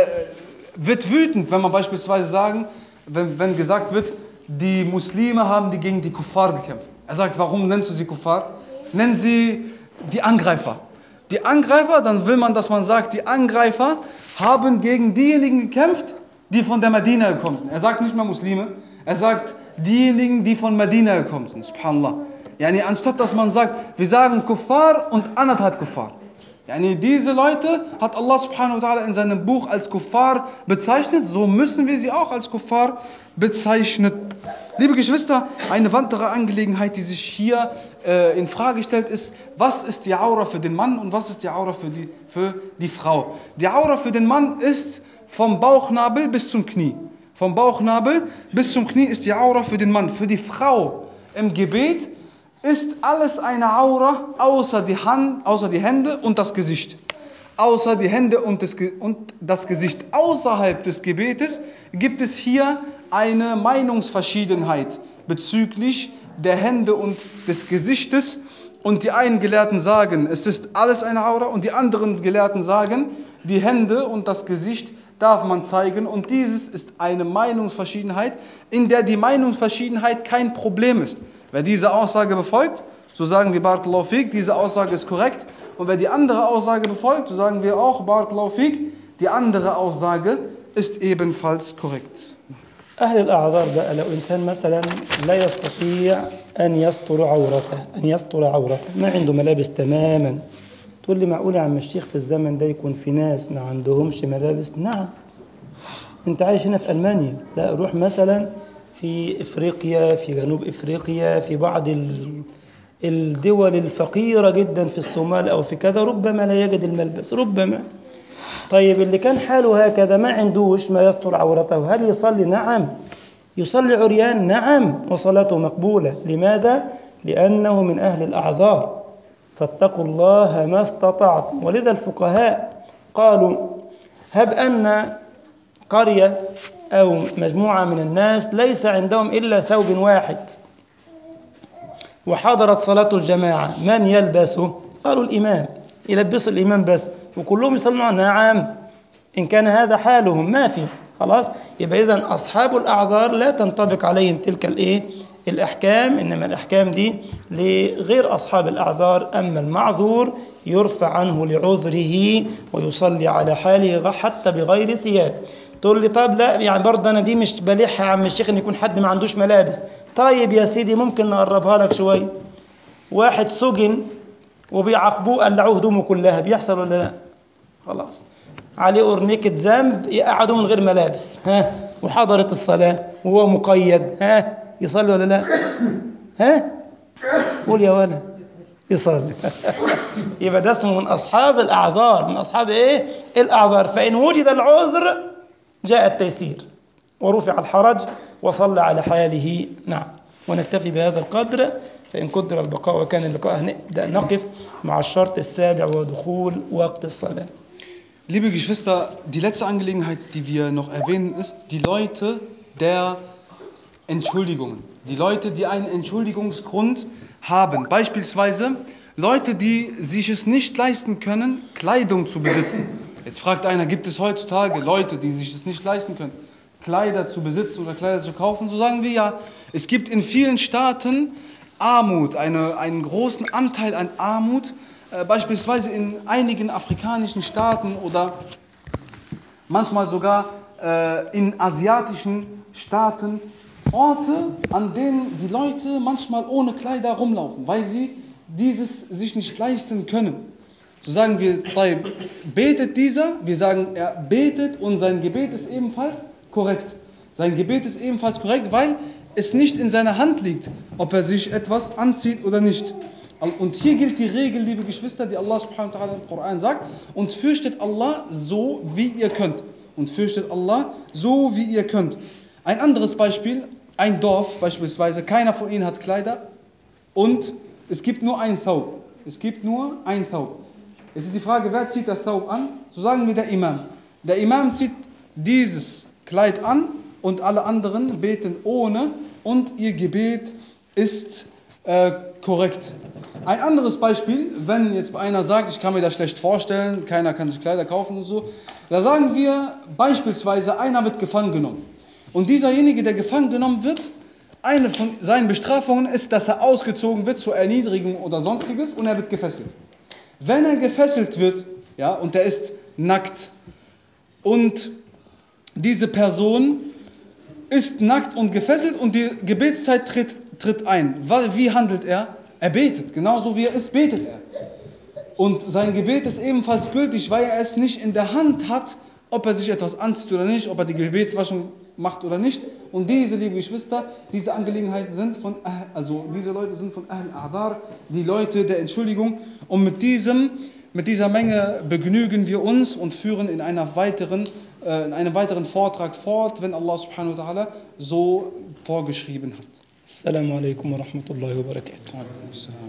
wird wütend, wenn man beispielsweise sagen, wenn, wenn gesagt wird, die Muslime haben die gegen die Kuffar gekämpft. Er sagt, warum nennst du sie Kuffar? Nennen sie die Angreifer. Die Angreifer, dann will man, dass man sagt, die Angreifer haben gegen diejenigen gekämpft, die von der Medina gekommen sind. Er sagt nicht mehr Muslime, er sagt diejenigen, die von Medina gekommen sind. Subhanallah. Yani, anstatt dass man sagt, wir sagen Kuffar und anderthalb Kuffar. Yani, diese Leute hat Allah subhanahu wa ta'ala in seinem Buch als Kuffar bezeichnet, so müssen wir sie auch als Kuffar bezeichnet. Liebe Geschwister, eine weitere Angelegenheit, die sich hier äh, in Frage stellt, ist, was ist die Aura für den Mann und was ist die Aura für die, für die Frau? Die Aura für den Mann ist vom Bauchnabel bis zum Knie. Vom Bauchnabel bis zum Knie ist die Aura für den Mann. Für die Frau im Gebet ist alles eine Aura, außer die Hand, außer die Hände und das Gesicht. Außer die Hände und das, und das Gesicht. Außerhalb des Gebetes gibt es hier eine Meinungsverschiedenheit bezüglich der Hände und des Gesichtes. Und die einen Gelehrten sagen, es ist alles eine Aura, und die anderen Gelehrten sagen, die Hände und das Gesicht darf man zeigen. Und dieses ist eine Meinungsverschiedenheit, in der die Meinungsverschiedenheit kein Problem ist. Wer diese Aussage befolgt, so sagen wir Barakallahu Fik, diese Aussage ist korrekt. Und wer die andere Aussage befolgt, so sagen wir auch Barakallahu Fik, die andere Aussage ist ebenfalls korrekt. أهل الأعذار بقى لو إنسان مثلا لا يستطيع أن يستر عورته أن يستر عورته ما عنده ملابس تماما، تقول لي معقول يا عم الشيخ في الزمن ده يكون في ناس ما عندهمش ملابس؟ نعم. أنت عايش هنا في ألمانيا، لا روح مثلا في إفريقيا، في جنوب إفريقيا، في بعض الدول الفقيرة جدا في الصومال أو في كذا، ربما لا يجد الملبس، ربما. طيب اللي كان حاله هكذا ما عندوش ما يستر عورته، هل يصلي؟ نعم. يصلي عريان؟ نعم، وصلاته مقبولة. لماذا؟ لأنه من أهل الأعذار. فاتقوا الله ما استطعتم. ولذا الفقهاء قالوا هب أن قرية أو مجموعة من الناس ليس عندهم إلا ثوب واحد وحضرت صلاة الجماعة، من يلبسه؟ قالوا الإمام، يلبس الإمام بس، وكلهم يصلون. نعم، إن كان هذا حالهم ما في خلاص. يبقى إذن أصحاب الأعذار لا تنطبق عليهم تلك الإيه الأحكام، إنما الأحكام دي لغير أصحاب الأعذار. أما المعذور يرفع عنه لعذره ويصلي على حاله حتى بغير ثياب. تقول لي طب لا يعني برضه أنا دي مش بليحة يا عم الشيخ إن يكون حد ما عندوش ملابس. طيب يا سيدي ممكن نقربها لك شوي. واحد سجن وبيعاقبوه قلعوه هدومه كلها، بيحصل ولا لا؟ خلاص عليه أرنيكة ذنب، يقعدوه من غير ملابس، ها، وحضرت الصلاة وهو مقيد، ها، يصلي ولا لا؟ ها، قول يا ولد، يصلي. يبقى ده اسمه من أصحاب الأعذار، من أصحاب إيه؟ الأعذار. فإن وجد العذر جاء التيسير ورفع الحرج وصلى على حاله. نعم. ونكتفي بهذا القدر، فإن قدر البقاء وكان اللقاء نبدأ نقف مع الشرط السابع ودخول وقت الصلاة. Liebe Geschwister, die letzte Angelegenheit, die wir noch erwähnen, ist die Leute der Entschuldigungen. Die Leute, die einen Entschuldigungsgrund haben. Beispielsweise Leute, die sich es nicht leisten können, Kleidung zu besitzen. Jetzt fragt einer, gibt es heutzutage Leute, die sich es nicht leisten können, Kleider zu besitzen oder Kleider zu kaufen? So sagen wir ja, es gibt in vielen Staaten Armut, eine, einen großen Anteil an Armut, äh, beispielsweise in einigen afrikanischen Staaten oder manchmal sogar äh, in asiatischen Staaten, Orte, an denen die Leute manchmal ohne Kleider rumlaufen, weil sie dieses sich nicht leisten können. So sagen wir, betet dieser, wir sagen, er betet und sein Gebet ist ebenfalls korrekt. Sein Gebet ist ebenfalls korrekt, weil es nicht in seiner Hand liegt, ob er sich etwas anzieht oder nicht. Und hier gilt die Regel, liebe Geschwister, die Allah subhanahu wa ta'ala im Koran sagt, und fürchtet Allah so, wie ihr könnt. Und fürchtet Allah so, wie ihr könnt. Ein anderes Beispiel, ein Dorf beispielsweise, keiner von ihnen hat Kleider und es gibt nur ein Thawb. Es gibt nur ein Thawb. Jetzt ist die Frage, wer zieht das Thawb an? So sagen wir der Imam. Der Imam zieht dieses Kleid an und alle anderen beten ohne und ihr Gebet ist äh, korrekt. Ein anderes Beispiel, wenn jetzt einer sagt, ich kann mir das schlecht vorstellen, keiner kann sich Kleider kaufen und so, da sagen wir beispielsweise, einer wird gefangen genommen. Und dieserjenige, der gefangen genommen wird, eine von seinen Bestrafungen ist, dass er ausgezogen wird zur Erniedrigung oder sonstiges und er wird gefesselt. Wenn er gefesselt wird, ja, und er ist nackt und diese Person ist nackt und gefesselt und die Gebetszeit tritt, tritt ein. Wie handelt er? Er betet. Genauso wie er ist, betet er. Und sein Gebet ist ebenfalls gültig, weil er es nicht in der Hand hat, ob er sich etwas anzieht oder nicht, ob er die Gebetswaschung macht oder nicht. Und diese, liebe Geschwister, diese Angelegenheiten sind von, also diese Leute sind von Ahl A'dhar, die Leute der Entschuldigung. Und mit diesem, mit dieser Menge begnügen wir uns und führen in einer weiteren, äh, in einem weiteren Vortrag fort, wenn Allah subhanahu wa ta'ala so vorgeschrieben hat. Assalamu alaikum wa rahmatullahi wa barakatuh.